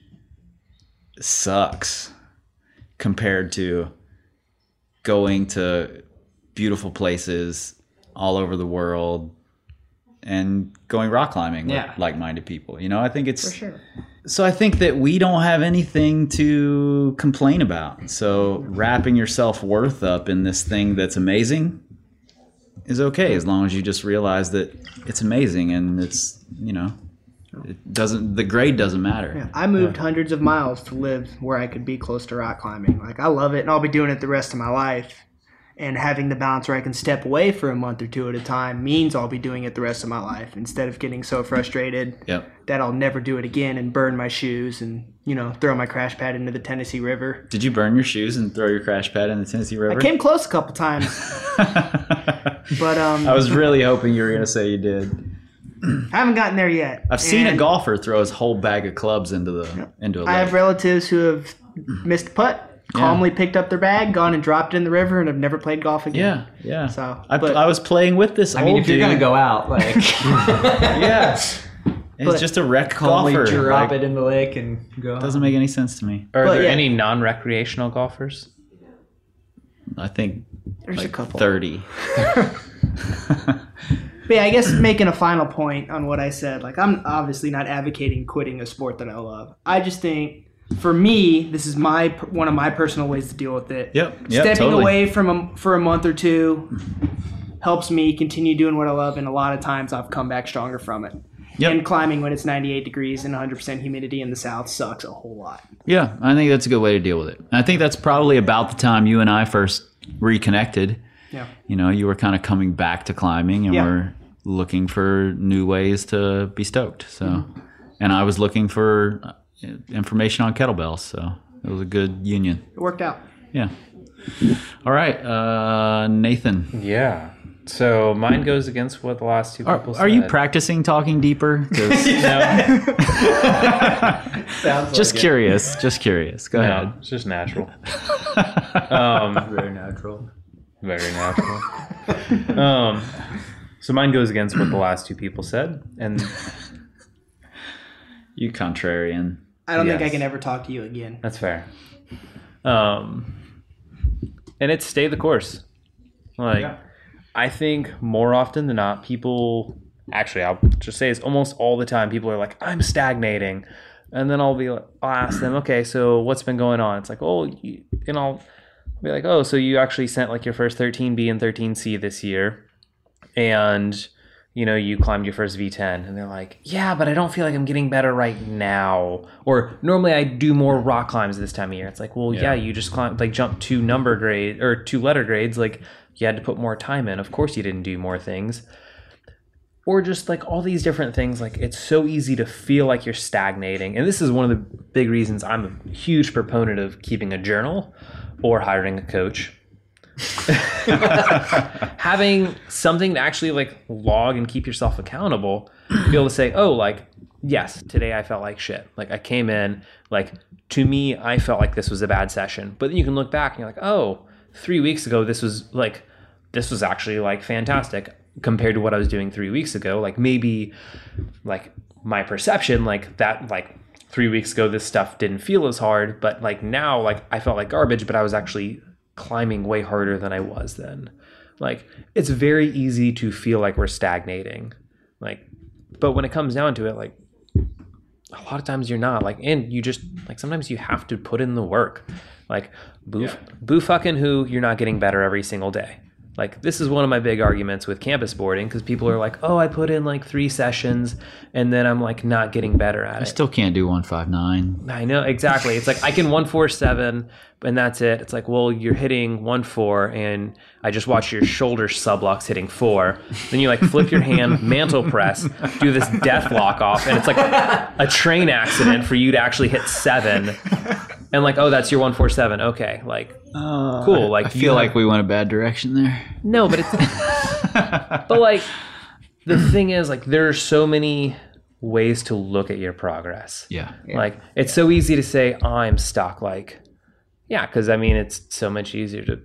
sucks compared to going to beautiful places all over the world and going rock climbing Yeah. with like-minded people. I think it's For sure. so I think that we don't have anything to complain about. So wrapping your self-worth up in this thing that's amazing is okay, as long as you just realize that it's amazing and it's, the grade doesn't matter. Yeah, I moved hundreds of miles to live where I could be close to rock climbing. Like I love it, and I'll be doing it the rest of my life. And having the balance where I can step away for a month or two at a time means I'll be doing it the rest of my life instead of getting so frustrated Yep. that I'll never do it again and burn my shoes and, throw my crash pad into the Tennessee River. Did you burn your shoes and throw your crash pad in the Tennessee River? I came close a couple times, but I was really hoping you were going to say you did. I haven't gotten there yet. I've seen a And golfer throw his whole bag of clubs into a lake. I have relatives who have missed putt, calmly picked up their bag, gone and dropped it in the river, and have never played golf again. Yeah. So, I but- was playing with this I mean, old if you're dude. gonna go out, like Yeah. He's But- just a wreck calmly golfer. drop Like, it in the lake and go. doesn't make any sense to me. Are But there yeah. any non-recreational golfers? I think There's a couple. 30. But yeah, I guess making a final point on what I said, like I'm obviously not advocating quitting a sport that I love. I just think, for me, this is one of my personal ways to deal with it. Yep, Stepping totally. away for a month or two helps me continue doing what I love, and a lot of times I've come back stronger from it. Yep. And climbing when it's 98 degrees and 100% humidity in the south sucks a whole lot. Yeah, I think that's a good way to deal with it. And I think that's probably about the time you and I first reconnected. Yeah. You were kind of coming back to climbing and Yeah. we're looking for new ways to be stoked. So, and I was looking for information on kettlebells. So it was a good union. It worked out. Yeah. All right, Nathan. Yeah. So mine goes against what the last two people said. Are you practicing talking deeper? 'Cause- No, just curious. Just curious. Go ahead. no, it's just natural. Very natural. Very natural. So mine goes against what the last two people said, and You contrarian. I don't think I Yes. can ever talk to you again. that's fair. And it's stay the course. Like, I think more often than not, people actually, I'll just say it's almost all the time. People are like, I'm stagnating, and then I'll ask them, okay, so what's been going on? It's like, and I'll be like, oh, so you actually sent like your first 13B and 13C this year, and you climbed your first V10, and they're like, yeah, but I don't feel like I'm getting better right now. Or normally I do more rock climbs this time of year. It's like, well, yeah, you just climbed, like jumped 2 letter grades. Like you had to put more time in. Of course you didn't do more things. Or just like all these different things. Like it's so easy to feel like you're stagnating. And this is one of the big reasons I'm a huge proponent of keeping a journal or hiring a coach. Having something to actually like log and keep yourself accountable, be able to say, oh, like, yes, today I felt like shit. Like I came in, like, to me, I felt like this was a bad session. But then you can look back and you're like, oh, 3 weeks ago, this this was actually like fantastic compared to what I was doing 3 weeks ago. Like maybe like my perception, like that, like 3 weeks ago, this stuff didn't feel as hard, but like now, like I felt like garbage, but I was actually climbing way harder than I was then. Like it's very easy to feel like we're stagnating, like, but when it comes down to it, like a lot of times you're not, like, and you just like sometimes you have to put in the work. Like boo fucking who, you're not getting better every single day. Like this is one of my big arguments with campus boarding, because people are like, oh, I put in like 3 sessions and then I'm like not getting better at it. I still can't do 159. I know, exactly. It's like I can 147 and that's it. It's like, well, you're hitting 1-4 and I just watch your shoulder sublocks hitting 4. Then you like flip your hand, mantle press, do this death lock off, and it's like a train accident for you to actually hit 7. And like, oh, that's your 147. Okay, like cool. Like I feel like we went a bad direction there. No, but it's but like the thing is, like there are so many ways to look at your progress. Yeah. Like it's so easy to say, oh, I'm stuck. Like, yeah, because I mean it's so much easier to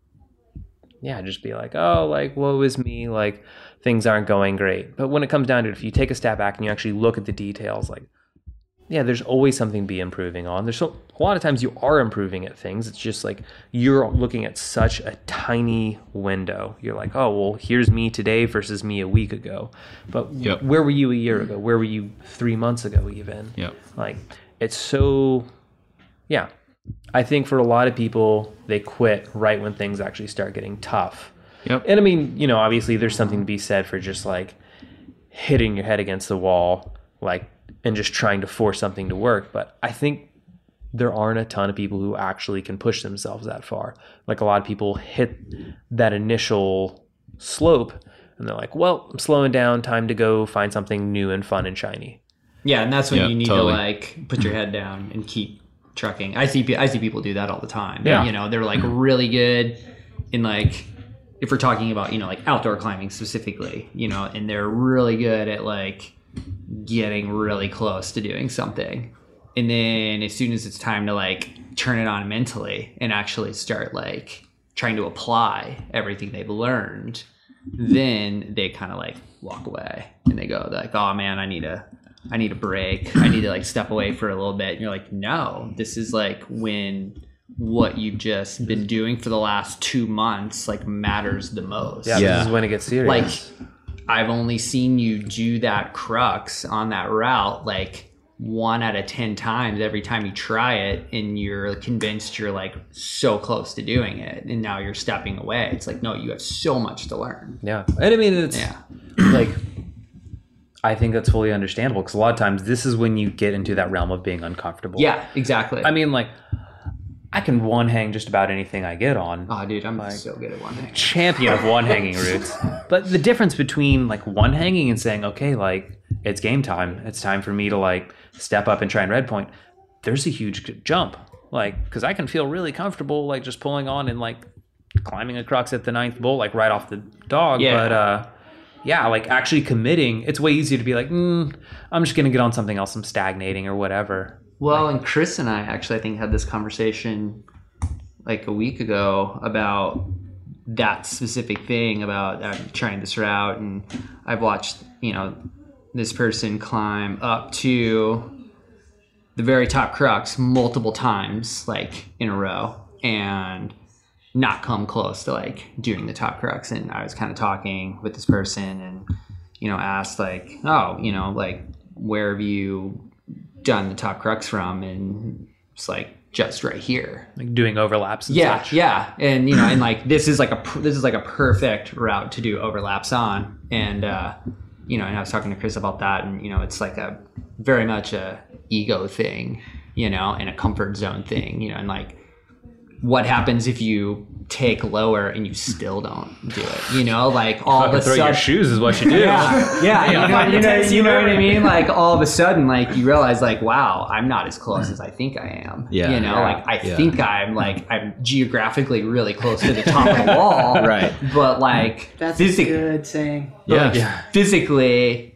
just be like, oh, like woe is me, like things aren't going great. But when it comes down to it, if you take a step back and you actually look at the details, like, yeah, there's always something to be improving on. There's a lot of times you are improving at things. It's just like you're looking at such a tiny window. You're like, oh, well, here's me today versus me a week ago. But where were you a year ago? Where were you 3 months ago even? Yep. Like it's so, yeah. I think for a lot of people, they quit right when things actually start getting tough. Yep. And I mean, you know, obviously there's something to be said for just like hitting your head against the wall, like, and just trying to force something to work. But I think there aren't a ton of people who actually can push themselves that far. Like a lot of people hit that initial slope and they're like, well, I'm slowing down, time to go find something new and fun and shiny. Yeah, and that's when Yeah, you need totally. to like put your head down and keep trucking. I see people do that all the time. Yeah. You know, they're like really good in like, if we're talking about, you know, like outdoor climbing specifically, you know, and they're really good at like getting really close to doing something. And then as soon as it's time to like turn it on mentally and actually start like trying to apply everything they've learned, then they kind of like walk away and they go like, oh man, I need a break. I need to like step away for a little bit. And you're like, no, this is like when what you've just been doing for the last 2 months like matters the most. Yeah, Yeah. this is when it gets serious. Like I've only seen you do that crux on that route like 1 out of 10 times every time you try it, and you're convinced you're like so close to doing it, and now you're stepping away. It's like, no, you have so much to learn. yeah. And I mean, it's Yeah. like, I think that's fully understandable because a lot of times this is when you get into that realm of being uncomfortable. Yeah, exactly. I mean, like, I can one hang just about anything I get on. oh, dude, I'm so good at one thing. Champion of one hanging routes. But the difference between like one hanging and saying, okay, like it's game time. It's time for me to like step up and try and red point. There's a huge jump. Like, because I can feel really comfortable like just pulling on and like climbing a crux at the 9th bowl, like right off the dog. Yeah. But yeah, like actually committing, it's way easier to be like, I'm just going to get on something else. I'm stagnating or whatever. Well, and Chris and I actually, I think, had this conversation like a week ago about that specific thing about trying this route. And I've watched, you know, this person climb up to the very top crux multiple times, like in a row, and not come close to like doing the top crux. And I was kind of talking with this person and, you know, asked like, oh, you know, like, where have you done the top crux from? And it's like, just right here. Like doing overlaps and Yeah, such. yeah. And, you know, and like, this is like a perfect route to do overlaps on. And, you know, and I was talking to Chris about that, and, you know, it's like a very much a ego thing, you know, and a comfort zone thing, you know, and like, what happens if you take lower and you still don't do it? You know, like all of a Throw sudden, your shoes is what you do. yeah, you know what I mean? Like all of a sudden, like you realize, like, wow, I'm not as close as I think I am. Yeah. You know, like I Yeah. think I'm geographically really close to the top of the wall. Right. But like That's physically, a good saying. Yeah. physically,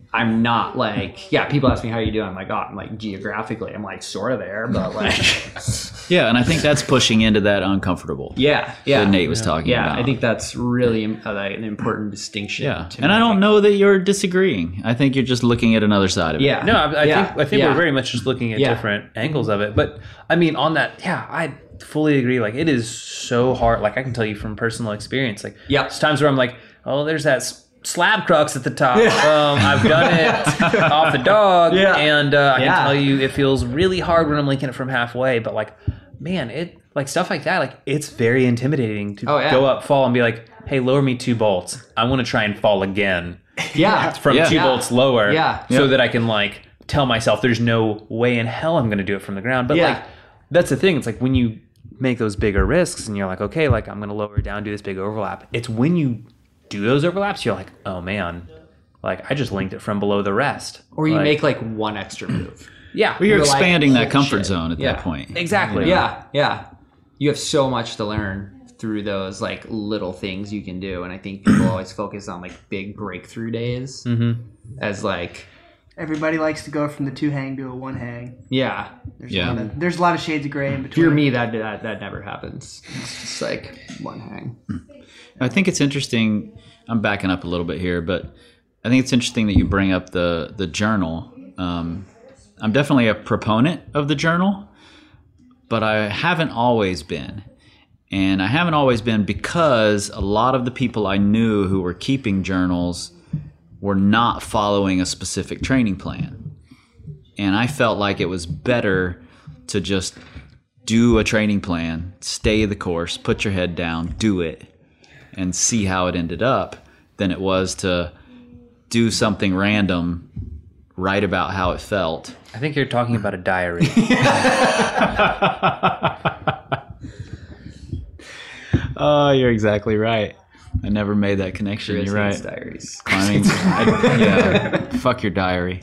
I'm not like, yeah, people ask me how you doing. I'm like, oh, I'm like geographically, I'm like sort of there, but like, Yeah, and I think that's pushing into that uncomfortable yeah. that Nate was talking Yeah, about. I think that's really like an important distinction. Yeah, to and I make. don't know that you're disagreeing. I think you're just looking at another side of it. Yeah. No, I think Yeah. we're very much just looking at Yeah. different angles of it. But I mean, on that, yeah, I fully agree. Like, it is so hard. Like, I can tell you from personal experience. Like, Yeah. there's times where I'm like, oh, there's that slab crux at the top. I've done it off the dog, Yeah. and I Yeah. can tell you it feels really hard when I'm linking it from halfway. But like, man, it like stuff like that. Like, it's very intimidating to Oh, yeah. go up, fall, and be like, hey, lower me 2 bolts. I want to try and fall again Yeah. from Yeah. 2 Yeah. bolts lower, Yeah. so that I can like tell myself there's no way in hell I'm going to do it from the ground. But Yeah. like, that's the thing. It's like when you make those bigger risks and you're like, okay, like I'm going to lower it down, do this big overlap. It's when you do those overlaps, you're like, oh man, like I just linked it from below the rest. Or you Like, make like one extra move. yeah, Well, you're You're like, expanding that holy comfort shit. zone at Yeah. that point. exactly. Yeah, yeah. You have so much to learn through those like little things you can do, and I think people always focus on like big breakthrough days as like, Everybody likes to go from the 2 hang to a 1 hang. yeah. Yeah. There's a lot of shades of gray in If you're between. me, that never happens. It's just like one hang. I think it's interesting. I'm backing up a little bit here, but I think it's interesting that you bring up the journal. I'm definitely a proponent of the journal, but I haven't always been. And I haven't always been because a lot of the people I knew who were keeping journals were not following a specific training plan. And I felt like it was better to just do a training plan, stay the course, put your head down, do it, and see how it ended up, than it was to do something random, write about how it felt. I think you're talking about a diary. Oh, you're exactly right. I never made that connection. You're right. Diaries. Climbing. Yeah. Fuck your diary.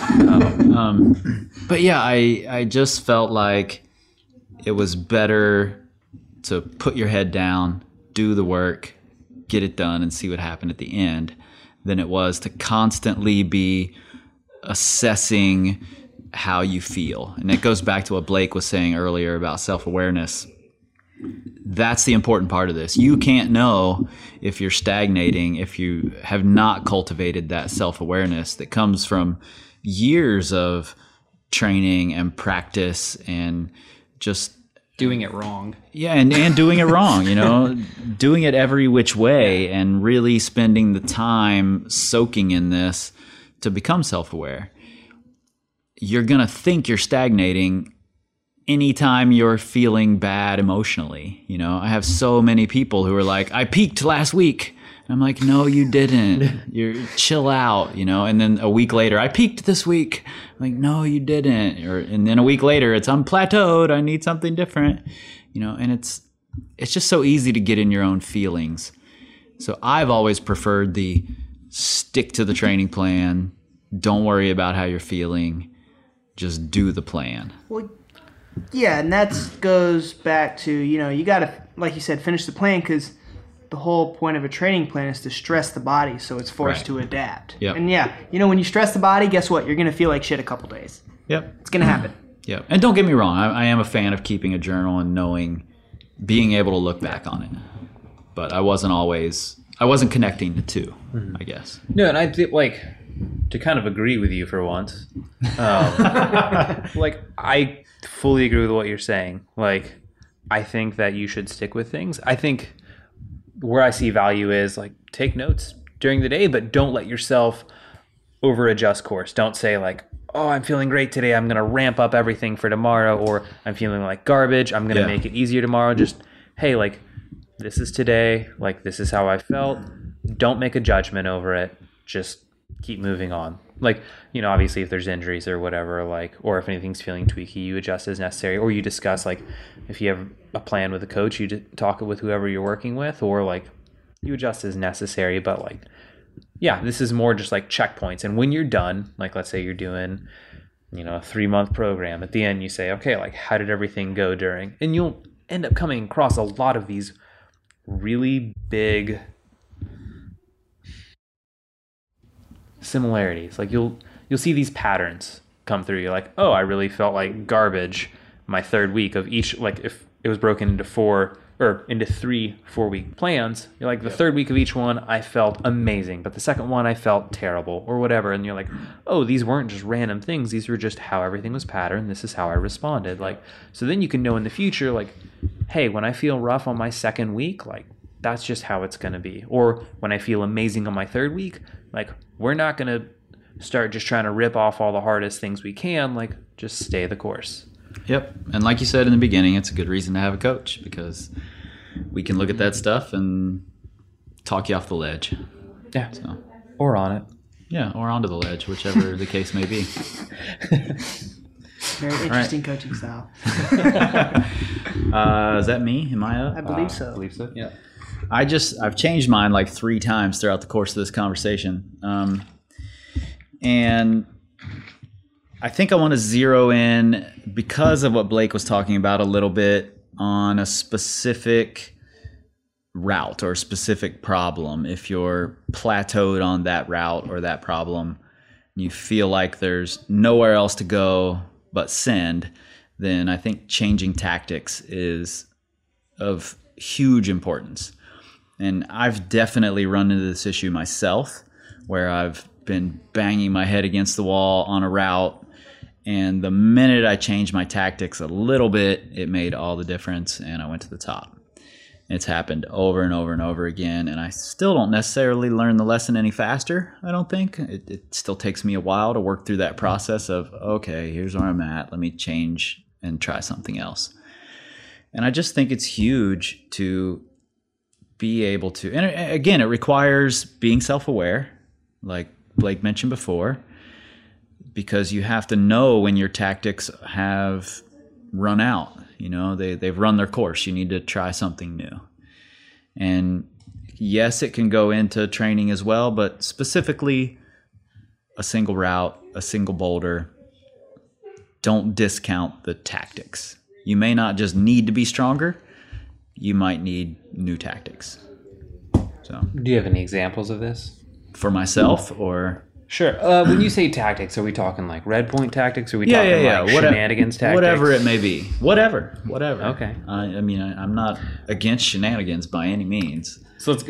But yeah, I just felt like it was better to put your head down, do the work, get it done, and see what happened at the end, than it was to constantly be assessing how you feel. And it goes back to what Blake was saying earlier about self-awareness. That's the important part of this. You can't know if you're stagnating if you have not cultivated that self-awareness that comes from years of training and practice and just Doing it wrong. yeah, and doing it wrong, you know, doing it every which way and really spending the time soaking in this to become self-aware. You're going to think you're stagnating anytime you're feeling bad emotionally. You know, I have so many people who are like, I peaked last week. And I'm like, no, you didn't. You're chill out, you know. And then a week later, I peaked this week. I'm like, no, you didn't. And then a week later, it's I'm plateaued. I need something different, you know. And it's just so easy to get in your own feelings. So I've always preferred the stick to the training plan. Don't worry about how you're feeling. Just do the plan. Well, yeah, and that goes back to, you know, you got to, like you said, finish the plan, because the whole point of a training plan is to stress the body so it's forced Right. to adapt. Yep. And yeah, you know, when you stress the body, guess what? You're going to feel like shit a couple days. Yep. It's going to happen. Yeah, and don't get me wrong. I am a fan of keeping a journal and being able to look back on it. But I wasn't connecting the two, I guess. No, and I think, like, to kind of agree with you for once, like, I fully agree with what you're saying. Like, I think that you should stick with things. I think where I see value is, like, take notes during the day, but don't let yourself over adjust course. Don't say, like, oh, I'm feeling great today, I'm going to ramp up everything for tomorrow, or I'm feeling like garbage, I'm going to Yeah. make it easier tomorrow. Just, hey, like, this is today, like, this is how I felt. Don't make a judgment over it. Just keep moving on. Like, you know, obviously if there's injuries or whatever, like, or if anything's feeling tweaky, you adjust as necessary, or you discuss, like, if you have a plan with a coach, you talk with whoever you're working with, or like you adjust as necessary. But like, yeah, this is more just like checkpoints. And when you're done, like, let's say you're doing, you know, a 3-month program, at the end you say, okay, like, how did everything go during? And you'll end up coming across a lot of these really big similarities. Like you'll see these patterns come through. You're like, oh, I really felt like garbage my third week of each. Like if it was broken into 3 4-week plans, you're like the third week of each one I felt amazing, but the second one I felt terrible or whatever. And you're like, oh, these weren't just random things. These were just how everything was patterned. This is how I responded. Like, so then you can know in the future, like, hey, when I feel rough on my second week, like that's just how it's going to be. Or when I feel amazing on my third week, like we're not going to start just trying to rip off all the hardest things we can. Like just stay the course. Yep. And like you said in the beginning, it's a good reason to have a coach because we can look at that stuff and talk you off the ledge. Yeah. So, or on it. yeah, or onto the ledge, whichever the case may be. Very interesting coaching style. Is that me? Am I up? I believe so. I believe so. Yeah. I've changed mine like 3 times throughout the course of this conversation. And I think I want to zero in because of what Blake was talking about a little bit on a specific route or a specific problem. If you're plateaued on that route or that problem, you feel like there's nowhere else to go but send, then I think changing tactics is of huge importance. And I've definitely run into this issue myself where I've been banging my head against the wall on a route, and the minute I changed my tactics a little bit, it made all the difference, and I went to the top. It's happened over and over and over again, and I still don't necessarily learn the lesson any faster, I don't think. It still takes me a while to work through that process of, okay, here's where I'm at. Let me change and try something else. And I just think it's huge to be able to, and again, it requires being self-aware, like Blake mentioned before, because you have to know when your tactics have run out. You know, they've run their course. You need to try something new. And yes, it can go into training as well, but specifically a single route, a single boulder, don't discount the tactics. You may not just need to be stronger. You might need new tactics. So, Do you have any examples of this? for myself or... Sure. When you say tactics, are we talking like red point tactics? Or are we talking like shenanigans tactics? Whatever it may be. Whatever. Okay. I mean, I'm not against shenanigans by any means. So let's go.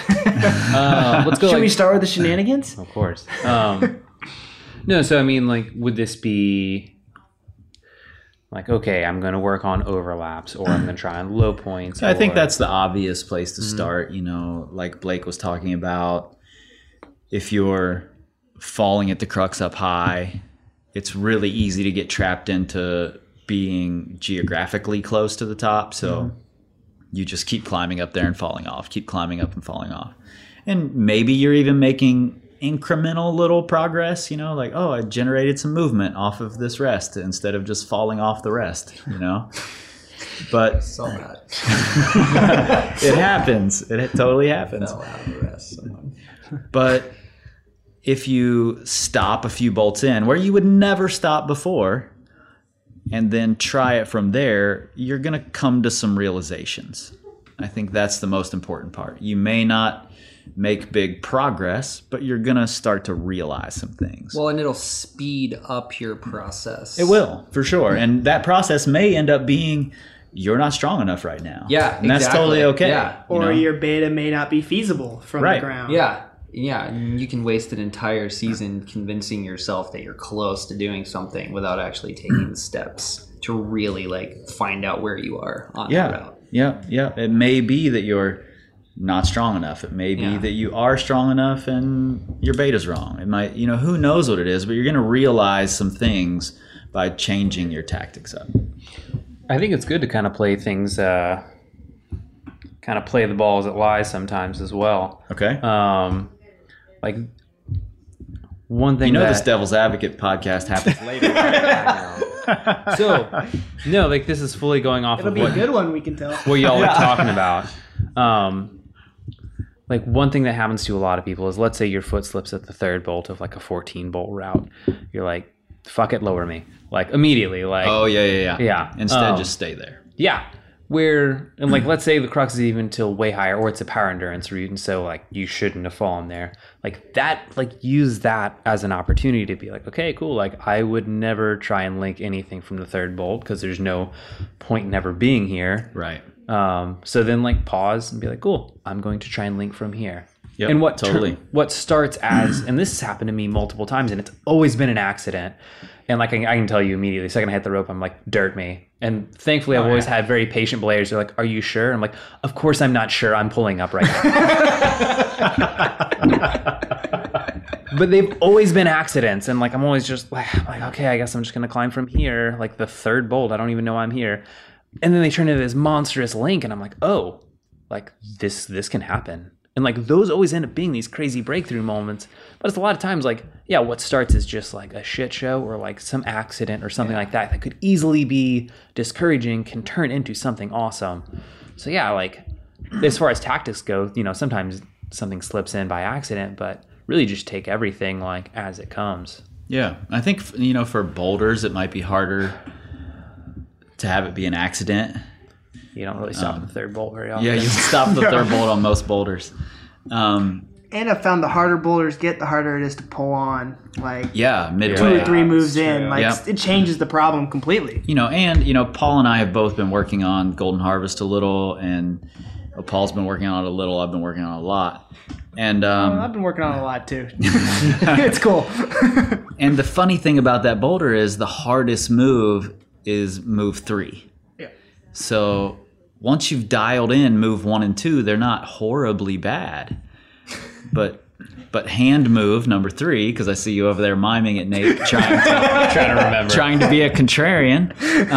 Let's go. Should we start with the shenanigans? Of course. No, so I mean, like, would this be like, okay, I'm going to work on overlaps, or I'm going to try on low points? I think that's the obvious place to start. You know, like Blake was talking about, if you're falling at the crux up high, it's really easy to get trapped into being geographically close to the top. So you just keep climbing up there and falling off, keep climbing up and falling off. And maybe you're even making incremental little progress, you know, like, oh, I generated some movement off of this rest instead of just falling off the rest, you know. But Saw that. it happens. It totally happens. Fell out of the rest. But if you stop a few bolts in where you would never stop before and then try it from there, you're going to come to some realizations. I think that's the most important part. You may not make big progress, but you're going to start to realize some things. Well, and it'll speed up your process. It will, for sure. And that process may end up being, you're not strong enough right now. Yeah, and that's exactly. totally okay. Yeah. you Or know? your beta may not be feasible from Right. the ground. Yeah, and you can waste an entire season convincing yourself that you're close to doing something without actually taking the steps to really like find out where you are on the route. Yeah. It may be that you're not strong enough. It may be that you are strong enough and your beta's wrong. It might, who knows what it is, but you're going to realize some things by changing your tactics up. I think it's good to kind of play things, kind of play the ball as it lies sometimes as well. Okay. Like one thing this Devil's Advocate podcast happens later. So, no, like this is fully going off It'll of be a good one, we can tell. what y'all are talking about. Like one thing that happens to a lot of people is, let's say your foot slips at the third bolt of like a 14 bolt route. You're like, fuck it, lower me. Like immediately. Like, Oh, yeah. Yeah. Instead, just stay there. yeah. and like, let's say the crux is even till way higher, or it's a power endurance route, and so like you shouldn't have fallen there. Like that, like use that as an opportunity to be like, okay, cool. Like I would never try and link anything from the third bolt because there's no point in ever being here. Right. So then like pause and be like, cool, I'm going to try and link from here. Yep, And what totally. what starts as, and this has happened to me multiple times, and it's always been an accident. And like I can tell you immediately, the second I hit the rope, I'm like, dirt me. And thankfully, I've always had very patient belayers. They're like, are you sure? I'm like, of course I'm not sure. I'm pulling up right now. But they've always been accidents. And like, I'm always just like, okay, I guess I'm just going to climb from here. Like the third bolt, I don't even know I'm here. And then they turn into this monstrous link. And I'm like, oh, like this can happen. And like those always end up being these crazy breakthrough moments. But it's a lot of times like, yeah, what starts as just like a shit show or like some accident or something like that could easily be discouraging can turn into something awesome. So yeah, like as far as tactics go, you know, sometimes something slips in by accident, but really just take everything like as it comes. Yeah. I think, you know, for boulders, it might be harder to have it be an accident. You don't really stop at the third bolt very often. Yeah, you stop the third bolt on most boulders. And I've found the harder boulders get, the harder it is to pull on. Like Yeah, midway. 2 or 3 Yeah, moves that's in, true. like Yep. it changes the problem completely. You know, and, you know, Paul and I have both been working on Golden Harvest a little, and Paul's been working on it a little. I've been working on it a lot. And I've been working on it a lot too. It's cool. and the funny thing about that boulder is the hardest move is move 3. Yeah. So once you've dialed in move 1 and 2, they're not horribly bad. But hand move number 3, because I see you over there miming it, Nate, trying trying to remember. to be a contrarian.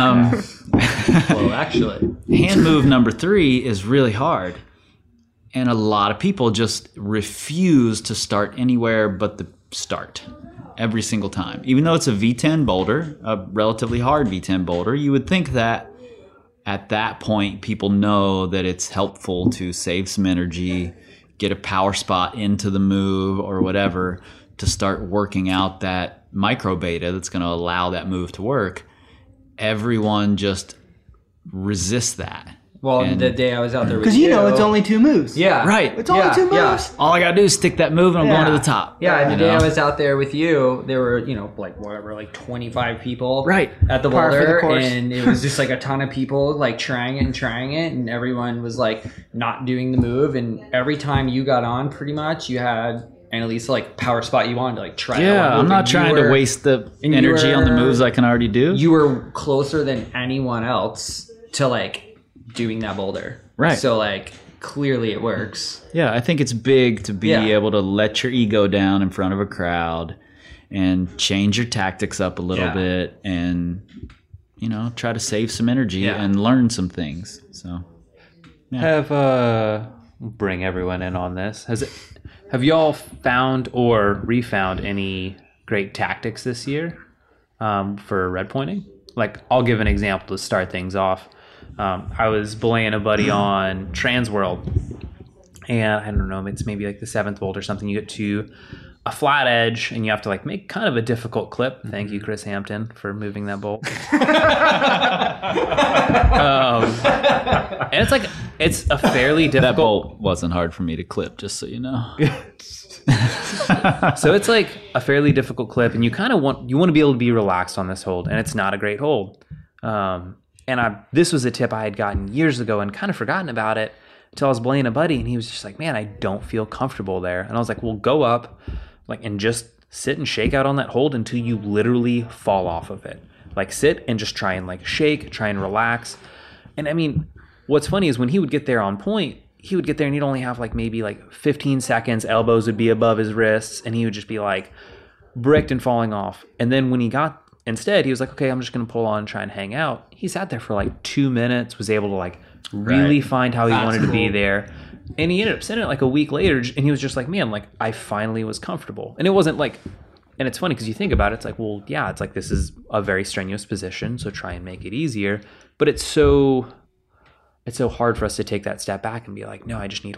Well, actually, Hand move number 3 is really hard. And a lot of people just refuse to start anywhere but the start every single time. Even though it's a V10 boulder, a relatively hard V10 boulder, you would think that at that point people know that it's helpful to save some energy, get a power spot into the move or whatever to start working out that micro beta that's going to allow that move to work. Everyone just resists that. well, And- the day I was out there with Because you know it's only 2 moves. yeah, Right. It's only 2 moves. yeah. All I gotta do is stick that move and I'm going to the top. Yeah, the You day know? I was out there with you, there were, you know, like whatever, like 25 people Right. at the Par for the boulder, course. and it was just like a ton of people like trying it, and everyone was like not doing the move, and every time you got on, pretty much you had an at least like power spot you wanted to like try. Yeah, that one I'm move, not and you trying to were- waste the and you energy on the were- moves I can already do. You were closer than anyone else to like doing that boulder, Right. So like clearly it works. Yeah, I think it's big to be Yeah. able to let your ego down in front of a crowd and change your tactics up a little Yeah. bit and, you know, try to save some energy Yeah. and learn some things. So, Bring everyone in on this. Have y'all found or refound any great tactics this year for red pointing? Like, I'll give an example to start things off. I was belaying a buddy on Transworld, and I don't know, it's maybe like the 7th bolt or something. You get to a flat edge, and you have to like make kind of a difficult clip. Thank you, Chris Hampton, for moving that bolt. And it's like, it's a fairly that difficult bolt wasn't hard for me to clip, just so you know. So it's like a fairly difficult clip, and you kind of want to be able to be relaxed on this hold, and it's not a great hold. This was a tip I had gotten years ago and kind of forgotten about it until I was belaying a buddy, and he was just like, "Man, I don't feel comfortable there." And I was like, "Well, go up, like, and just sit and shake out on that hold until you literally fall off of it. Like, sit and just try and like shake, try and relax." And I mean, what's funny is when he would get there on point, he would get there and he'd only have like maybe like 15 seconds. Elbows would be above his wrists, and he would just be like bricked and falling off. And then when he got instead, he was like, "Okay, I'm just going to pull on and try and hang out." He sat there for like 2 minutes, was able to like really find how he That's wanted to be cool. there. And he ended up sitting it like a week later, and he was just like, "Man, like I finally was comfortable." And it wasn't like, and it's funny because you think about it, it's like, well, yeah, it's like this is a very strenuous position, so try and make it easier. But it's so hard for us to take that step back and be like, no, I just need to like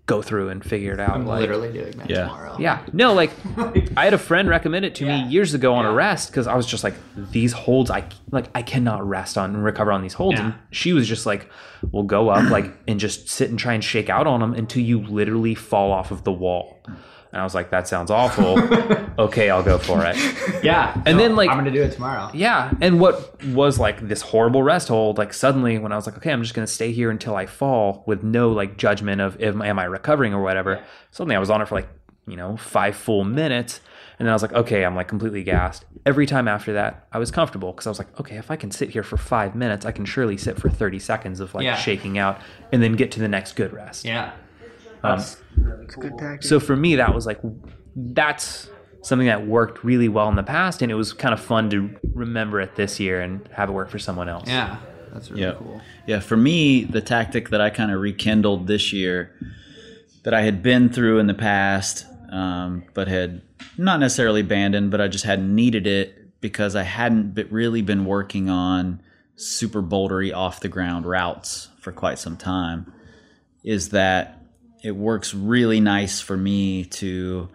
go through and figure it out. I'm like, literally doing that tomorrow. yeah, no, like I had a friend recommend it to me years ago on a rest because I was just like, these holds, I cannot rest on and recover on these holds. Yeah. And she was just like, well, go up like and just sit and try and shake out on them until you literally fall off of the wall. And I was like, that sounds awful. Okay, I'll go for it. Yeah. And then, like- I'm going to do it tomorrow. Yeah, and what was like this horrible rest hold, like suddenly when I was like, okay, I'm just gonna stay here until I fall with no like judgment of am I recovering or whatever. Suddenly I was on it for like 5 full minutes, and then I was like, okay, I'm like completely gassed. Every time after that, I was comfortable because I was like, okay, if I can sit here for 5 minutes, I can surely sit for 30 seconds of like shaking out and then get to the next good rest. Yeah. It's a good tactic. So for me, that was like, that's something that worked really well in the past, and it was kind of fun to remember it this year and have it work for someone else. Yeah. That's really cool. Yeah, for me, the tactic that I kind of rekindled this year that I had been through in the past, but had not necessarily abandoned, but I just hadn't needed it because I hadn't really been working on super bouldery off the ground routes for quite some time, is that it works really nice for me to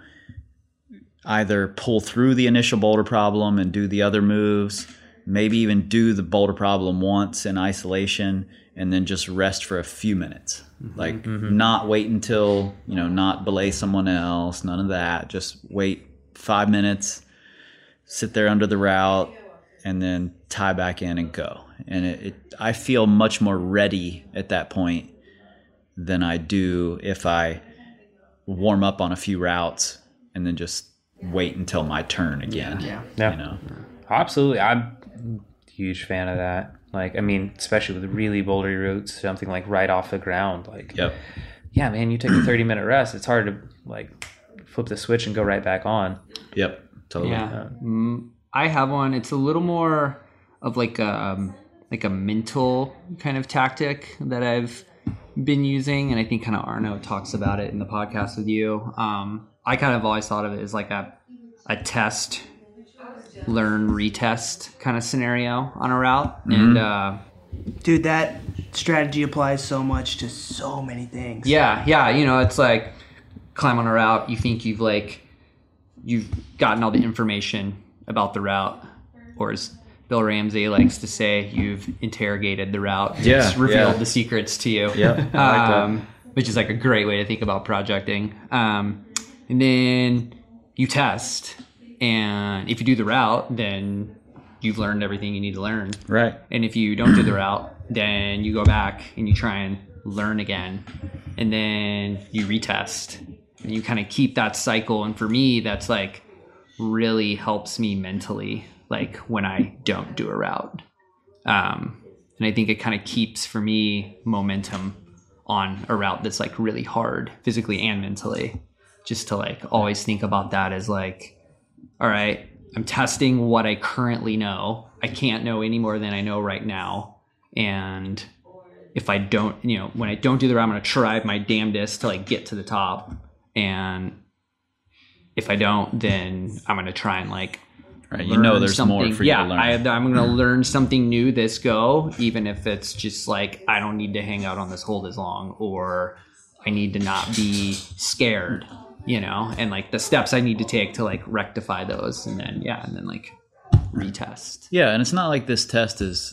either pull through the initial boulder problem and do the other moves, maybe even do the boulder problem once in isolation and then just rest for a few minutes. Like not wait until, not belay someone else, none of that. Just wait 5 minutes, sit there under the route, and then tie back in and go. And I feel much more ready at that point than I do if I warm up on a few routes and then just wait until my turn again. Yeah. Absolutely. I'm a huge fan of that. Like, I mean, especially with really bouldery routes, something like right off the ground. Like, yeah, man, you take a 30-minute rest. It's hard to like flip the switch and go right back on. Yep, totally. Yeah. I have one. It's a little more of like a mental kind of tactic that I've been using, and I think kind of Arno talks about it in the podcast with you. I kind of always thought of it as like a test, learn, retest kind of scenario on a route. And Dude, that strategy applies so much to so many things. yeah, it's like climb on a route. You think you've gotten all the information about the route, or as Bill Ramsey likes to say, you've interrogated the route. Yeah, It's revealed yeah. the secrets to you. Yeah, I like that. Which is like a great way to think about projecting. And then you test, and if you do the route, then you've learned everything you need to learn. Right. And if you don't do the route, then you go back and you try and learn again, and then you retest, and you kind of keep that cycle. And for me, that's like really helps me mentally, like when I don't do a route. And I think it kind of keeps for me momentum on a route that's like really hard physically and mentally, just to like always think about that as like, all right, I'm testing what I currently know. I can't know any more than I know right now. And if I don't, when I don't do the route, I'm going to try my damnedest to like get to the top. And if I don't, then I'm going to try and like, Right. learn There's more something. for you to learn. I'm going to learn something new this go, even if it's just like, I don't need to hang out on this hold as long, or I need to not be scared, and like the steps I need to take to like rectify those. And then like retest. Yeah, and it's not like this test is,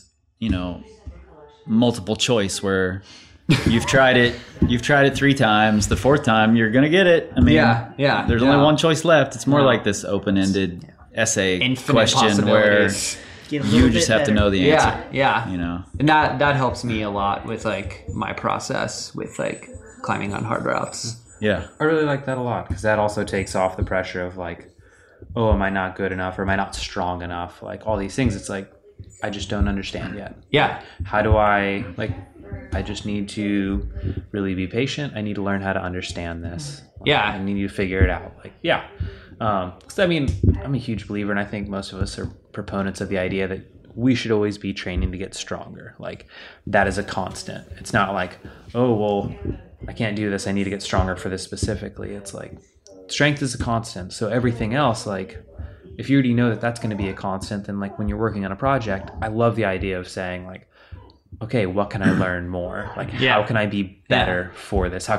multiple choice where you've tried it 3 times. The 4th time you're gonna get it. I mean, Yeah. There's only one choice left. It's more like this open-ended essay Infinite question where possibilities. Get a little you bit just have to better. know the answer. Yeah. You know. And that helps me a lot with like my process with like climbing on hard routes. Yeah. I really like that a lot because that also takes off the pressure of like, oh, am I not good enough or am I not strong enough? Like all these things, it's like, I just don't understand yet. Yeah. How do I just need to really be patient. I need to learn how to understand this. Yeah. I need to figure it out. Because I mean, I'm a huge believer, and I think most of us are proponents of the idea that we should always be training to get stronger. Like that is a constant. It's not like, oh, well, I can't do this. I need to get stronger for this specifically. It's like strength is a constant. So everything else, like if you already know that that's going to be a constant, then like when you're working on a project, I love the idea of saying like, okay, what can I learn more? Like how can I be better for this? How can I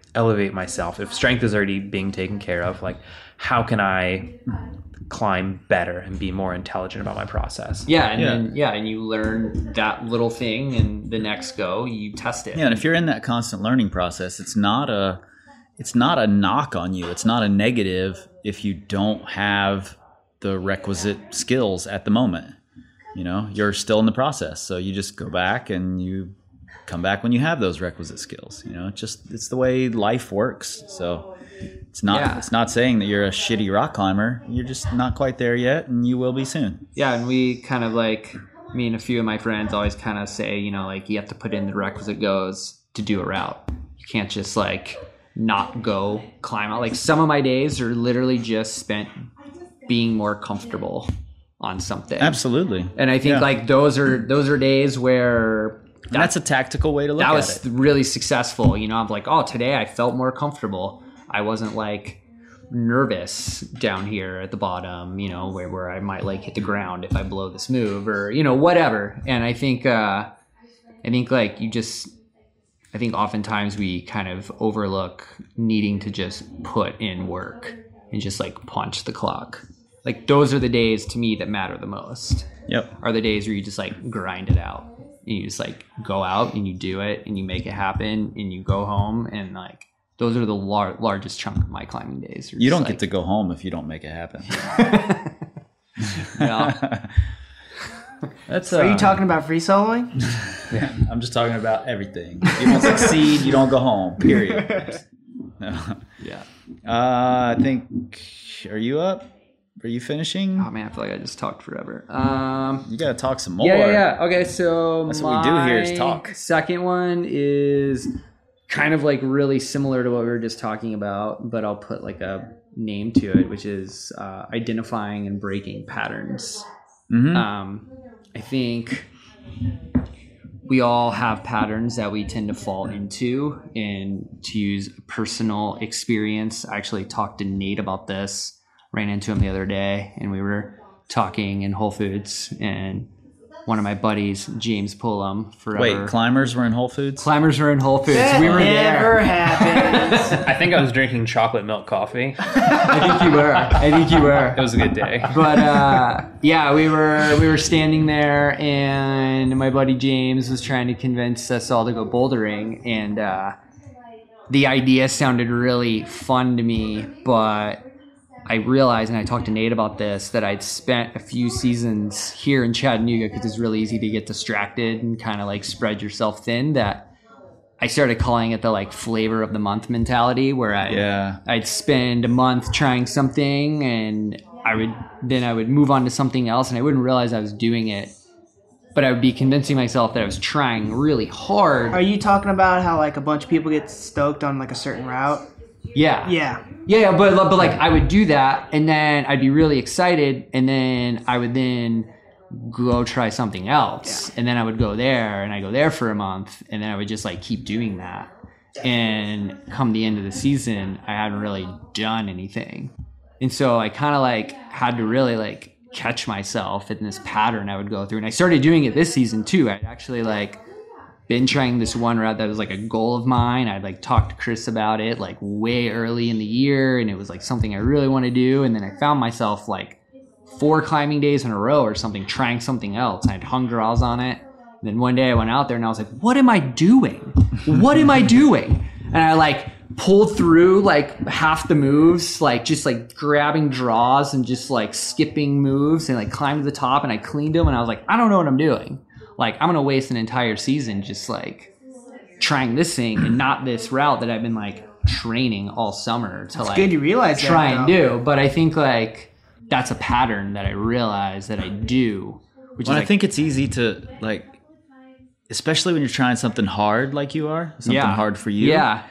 elevate myself? If strength is already being taken care of, like how can I climb better and be more intelligent about my process? Then and you learn that little thing, and the next go you test it. Yeah, and if you're in that constant learning process, it's not a knock on you. It's not a negative if you don't have the requisite skills at the moment. You know, you're still in the process, so you just go back and you come back when you have those requisite skills. You know, it's the way life works. So it's not saying that you're a shitty rock climber. You're just not quite there yet, and you will be soon. Yeah, and we kind of like, me and a few of my friends always kind of say, you know, like you have to put in the requisite goes to do a route. You can't just like not go climb out. Like some of my days are literally just spent being more comfortable on something. Absolutely. And I think like those are days where that's a tactical way to look at it. That was really successful. You know, I'm like, oh, today I felt more comfortable. I wasn't like nervous down here at the bottom, you know, where I might like hit the ground if I blow this move or, you know, whatever. And I think like I think oftentimes we kind of overlook needing to just put in work and just like punch the clock. Like those are the days to me that matter the most. Yep. Are the days where you just like grind it out. And you just like go out and you do it and you make it happen and you go home, and like those are the largest chunk of my climbing days. You don't get to go home if you don't make it happen. Yeah. That's Are you talking about free soloing? Yeah, I'm just talking about everything. If you don't succeed, you don't go home. Period. Yeah. I think. Are you up? Are you finishing? Oh man, I feel like I just talked forever. You gotta talk some more. Yeah. Okay, so that's what we do here is talk. Second one is kind of like really similar to what we were just talking about, but I'll put like a name to it, which is identifying and breaking patterns. Mm-hmm. I think we all have patterns that we tend to fall into, and to use personal experience, I actually talked to Nate about this. Ran into him the other day, and we were talking in Whole Foods, and one of my buddies, James Pullum, forever. Wait, climbers were in Whole Foods? Climbers were in Whole Foods. That we were never there. happens. I think I was drinking chocolate milk coffee. I think you were. It was a good day. But yeah, we were standing there, and my buddy James was trying to convince us all to go bouldering, and the idea sounded really fun to me, but I realized, and I talked to Nate about this, that I'd spent a few seasons here in Chattanooga, because it's really easy to get distracted and kind of like spread yourself thin, that I started calling it the like flavor of the month mentality, where I'd spend a month trying something, and I would move on to something else, and I wouldn't realize I was doing it, but I would be convincing myself that I was trying really hard. Are you talking about how like a bunch of people get stoked on like a certain route? Yeah, but like I would do that, and then I'd be really excited, and then I would then go try something else, and then I would go there, and I go there for a month, and then I would just like keep doing that, and come the end of the season, I hadn't really done anything, and so I kind of like had to really like catch myself in this pattern I would go through, and I started doing it this season too. I'd actually like been trying this one route that was like a goal of mine. I'd like talked to Chris about it like way early in the year, and it was like something I really want to do. And then I found myself like 4 climbing days in a row or something, trying something else. I had hung draws on it. And then one day I went out there and I was like, what am I doing? What am I doing? And I like pulled through like half the moves, like just like grabbing draws and just like skipping moves, and like climbed to the top, and I cleaned them, and I was like, I don't know what I'm doing. Like, I'm going to waste an entire season just, like, trying this thing and not this route that I've been, like, training all summer to, like, good you realize try that, and do. But I think, like, that's a pattern that I realize that I do. Which is, I think it's easy to, like, especially when you're trying something hard like you are, something hard for you. Yeah.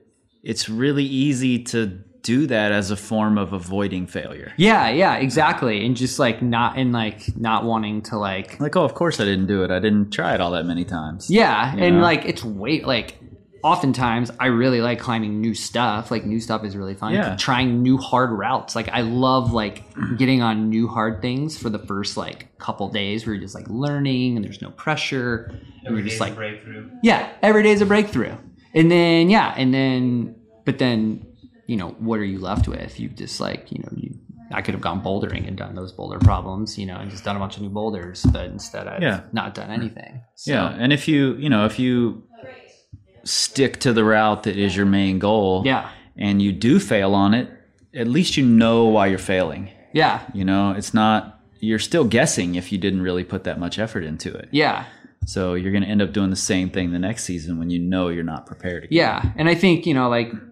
It's really easy to do that as a form of avoiding failure. Yeah, exactly. And just like not wanting to like oh, of course I didn't do it. I didn't try it all that many times. Yeah. You And know? like it's like oftentimes I really like climbing new stuff. Like new stuff is really fun. Yeah. Trying new hard routes. Like I love like getting on new hard things for the first like couple days where you're just like learning and there's no pressure. And you're just like breakthrough. yeah, every day's a breakthrough. And then but then, what are you left with? You just I could have gone bouldering and done those boulder problems, and just done a bunch of new boulders, but instead I've not done anything. So. Yeah. And if you stick to the route that is your main goal, and you do fail on it, at least you know why you're failing. Yeah. It's not, you're still guessing if you didn't really put that much effort into it. Yeah. So you're going to end up doing the same thing the next season when you're not prepared again. Yeah. And I think, you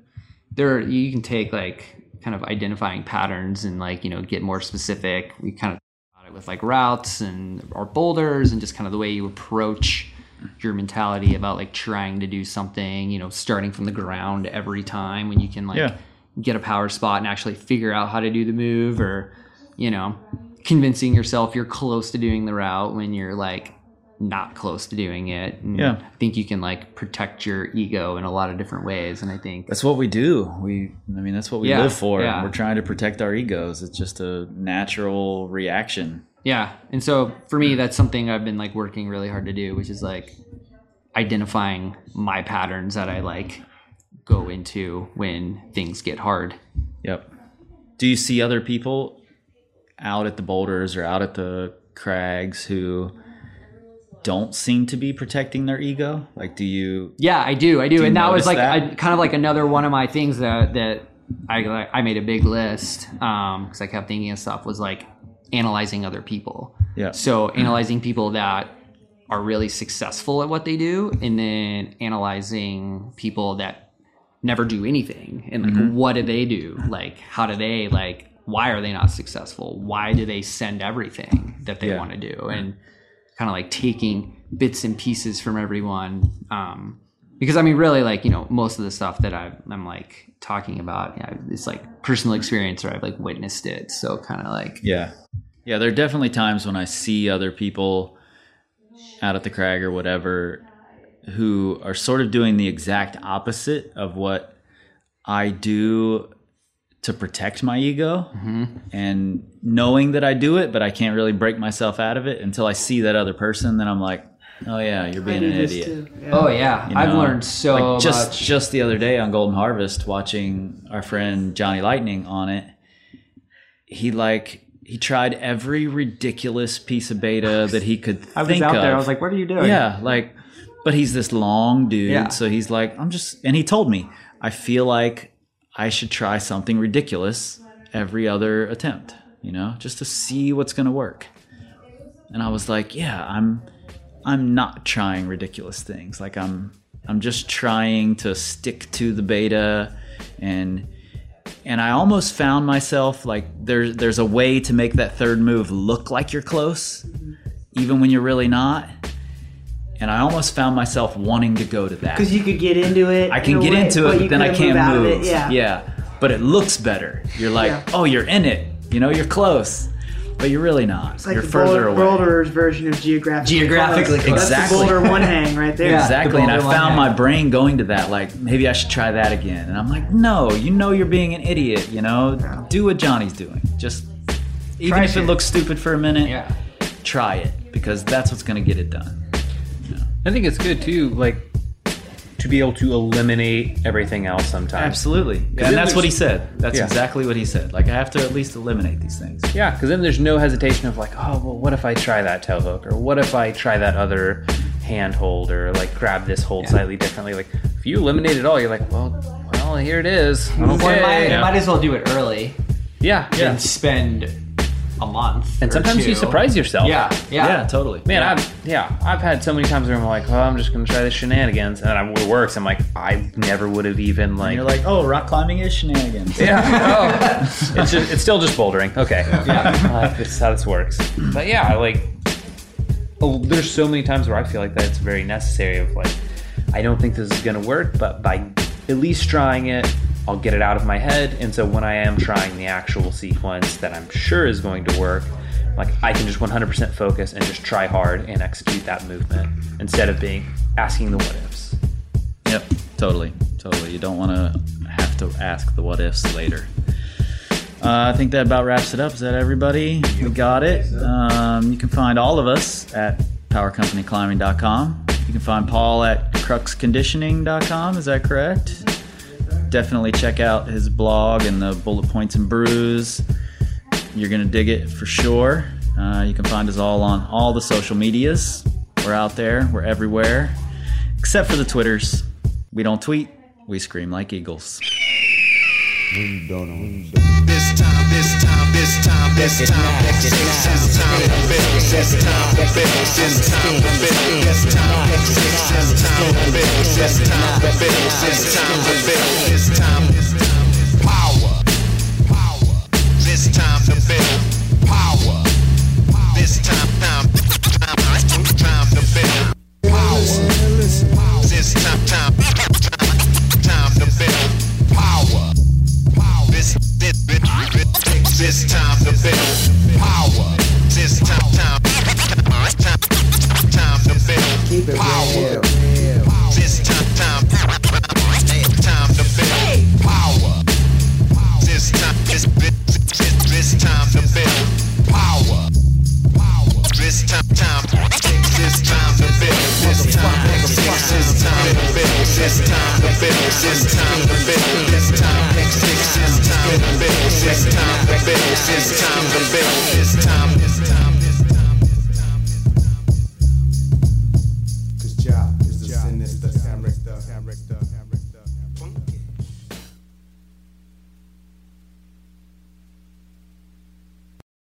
can take kind of identifying patterns and get more specific. We kind of thought about it with routes and our boulders and just kind of the way you approach your mentality about trying to do something, starting from the ground every time when you can get a power spot and actually figure out how to do the move, or, convincing yourself you're close to doing the route when you're not close to doing it. And I think you can protect your ego in a lot of different ways. And I think that's what we do. That's what we live for. Yeah. We're trying to protect our egos. It's just a natural reaction. Yeah. And so for me, that's something I've been working really hard to do, which is identifying my patterns that I go into when things get hard. Yep. Do you see other people out at the boulders or out at the crags who don't seem to be protecting their ego? Do you? Yeah, I do. And that was that? kind of another one of my things that I made a big list because I kept thinking of stuff was analyzing other people. Yeah. So analyzing people that are really successful at what they do, and then analyzing people that never do anything, and what do they do? How do they why are they not successful? Why do they send everything that they want to do? And kind of taking bits and pieces from everyone. Because really most of the stuff that I'm talking about, it's personal experience, or I've witnessed it. So kind of Yeah, there are definitely times when I see other people out at the crag or whatever who are sort of doing the exact opposite of what I do to protect my ego, and knowing that I do it, but I can't really break myself out of it until I see that other person. Then I'm like, oh yeah, you're being an idiot. Yeah. Oh yeah, I've learned so much. Just the other day on Golden Harvest, watching our friend Johnny Lightning on it, he tried every ridiculous piece of beta that he could think of. I was out there. I was like, what are you doing? Yeah, but he's this long dude. Yeah. So he's and he told me, I feel like I should try something ridiculous every other attempt, just to see what's going to work. And I was like, yeah, I'm not trying ridiculous things. I'm just trying to stick to the beta, and I almost found myself there's a way to make that third move look like you're close, even when you're really not. And I almost found myself wanting to go to that. Because you could get into it. I can get into it, but then I can't move. Yeah. But it looks better. You're oh, you're in it. You're close. But you're really not. It's you're further away. Boulder's version of geographically Exactly. close. That's the Boulder one hang right there. Yeah. Exactly. And I Boulder found one my brain going to that, maybe I should try that again. And I'm like, no, you're being an idiot, Do what Johnny's doing. Just, even if it looks stupid for a minute, try it. Because that's what's going to get it done. I think it's good too, to be able to eliminate everything else sometimes. Absolutely. Yeah, and that's what he said. That's exactly what he said. I have to at least eliminate these things. Yeah, because then there's no hesitation of oh, well, what if I try that tail hook? Or what if I try that other hand hold? Or grab this hold slightly differently? If you eliminate it all, you're well, here it is. Okay. You might as well do it early. Yeah. And spend a month. And sometimes you surprise yourself. Yeah, totally. Man, I've had so many times where I'm I'm just going to try this shenanigans. And it works. I'm I never would have even And you're oh, rock climbing is shenanigans. Yeah. It's still just bouldering. Okay. Yeah. This is how this works. But yeah, there's so many times where I feel that it's very necessary of I don't think this is going to work, but by at least trying it, I'll get it out of my head. And so when I am trying the actual sequence that I'm sure is going to work, I can just 100% focus and just try hard and execute that movement instead of asking the what ifs. Yep, totally. You don't want to have to ask the what ifs later. I think that about wraps it up. Is that everybody? We got it. You can find all of us at powercompanyclimbing.com. You can find Paul at cruxconditioning.com. Is that correct? Definitely check out his blog and the Bullet Points and Brews. You're going to dig it for sure. You can find us all on all the social medias. We're out there. We're everywhere. Except for the Twitters. We don't tweet. We scream like eagles. This time, this time, this time, this time, this time to build, this time to build, this time to build, this time, this time to build, this time to build, this time to build, this time, power, this time to build, power, this time to build, power, this time to build, power. This time to build power. This time to build power. This time to build power. This time to build power. This time to build. This time to build. This time to build. This time to build. This time to build. This time to build. This time to build. This time to build. This time.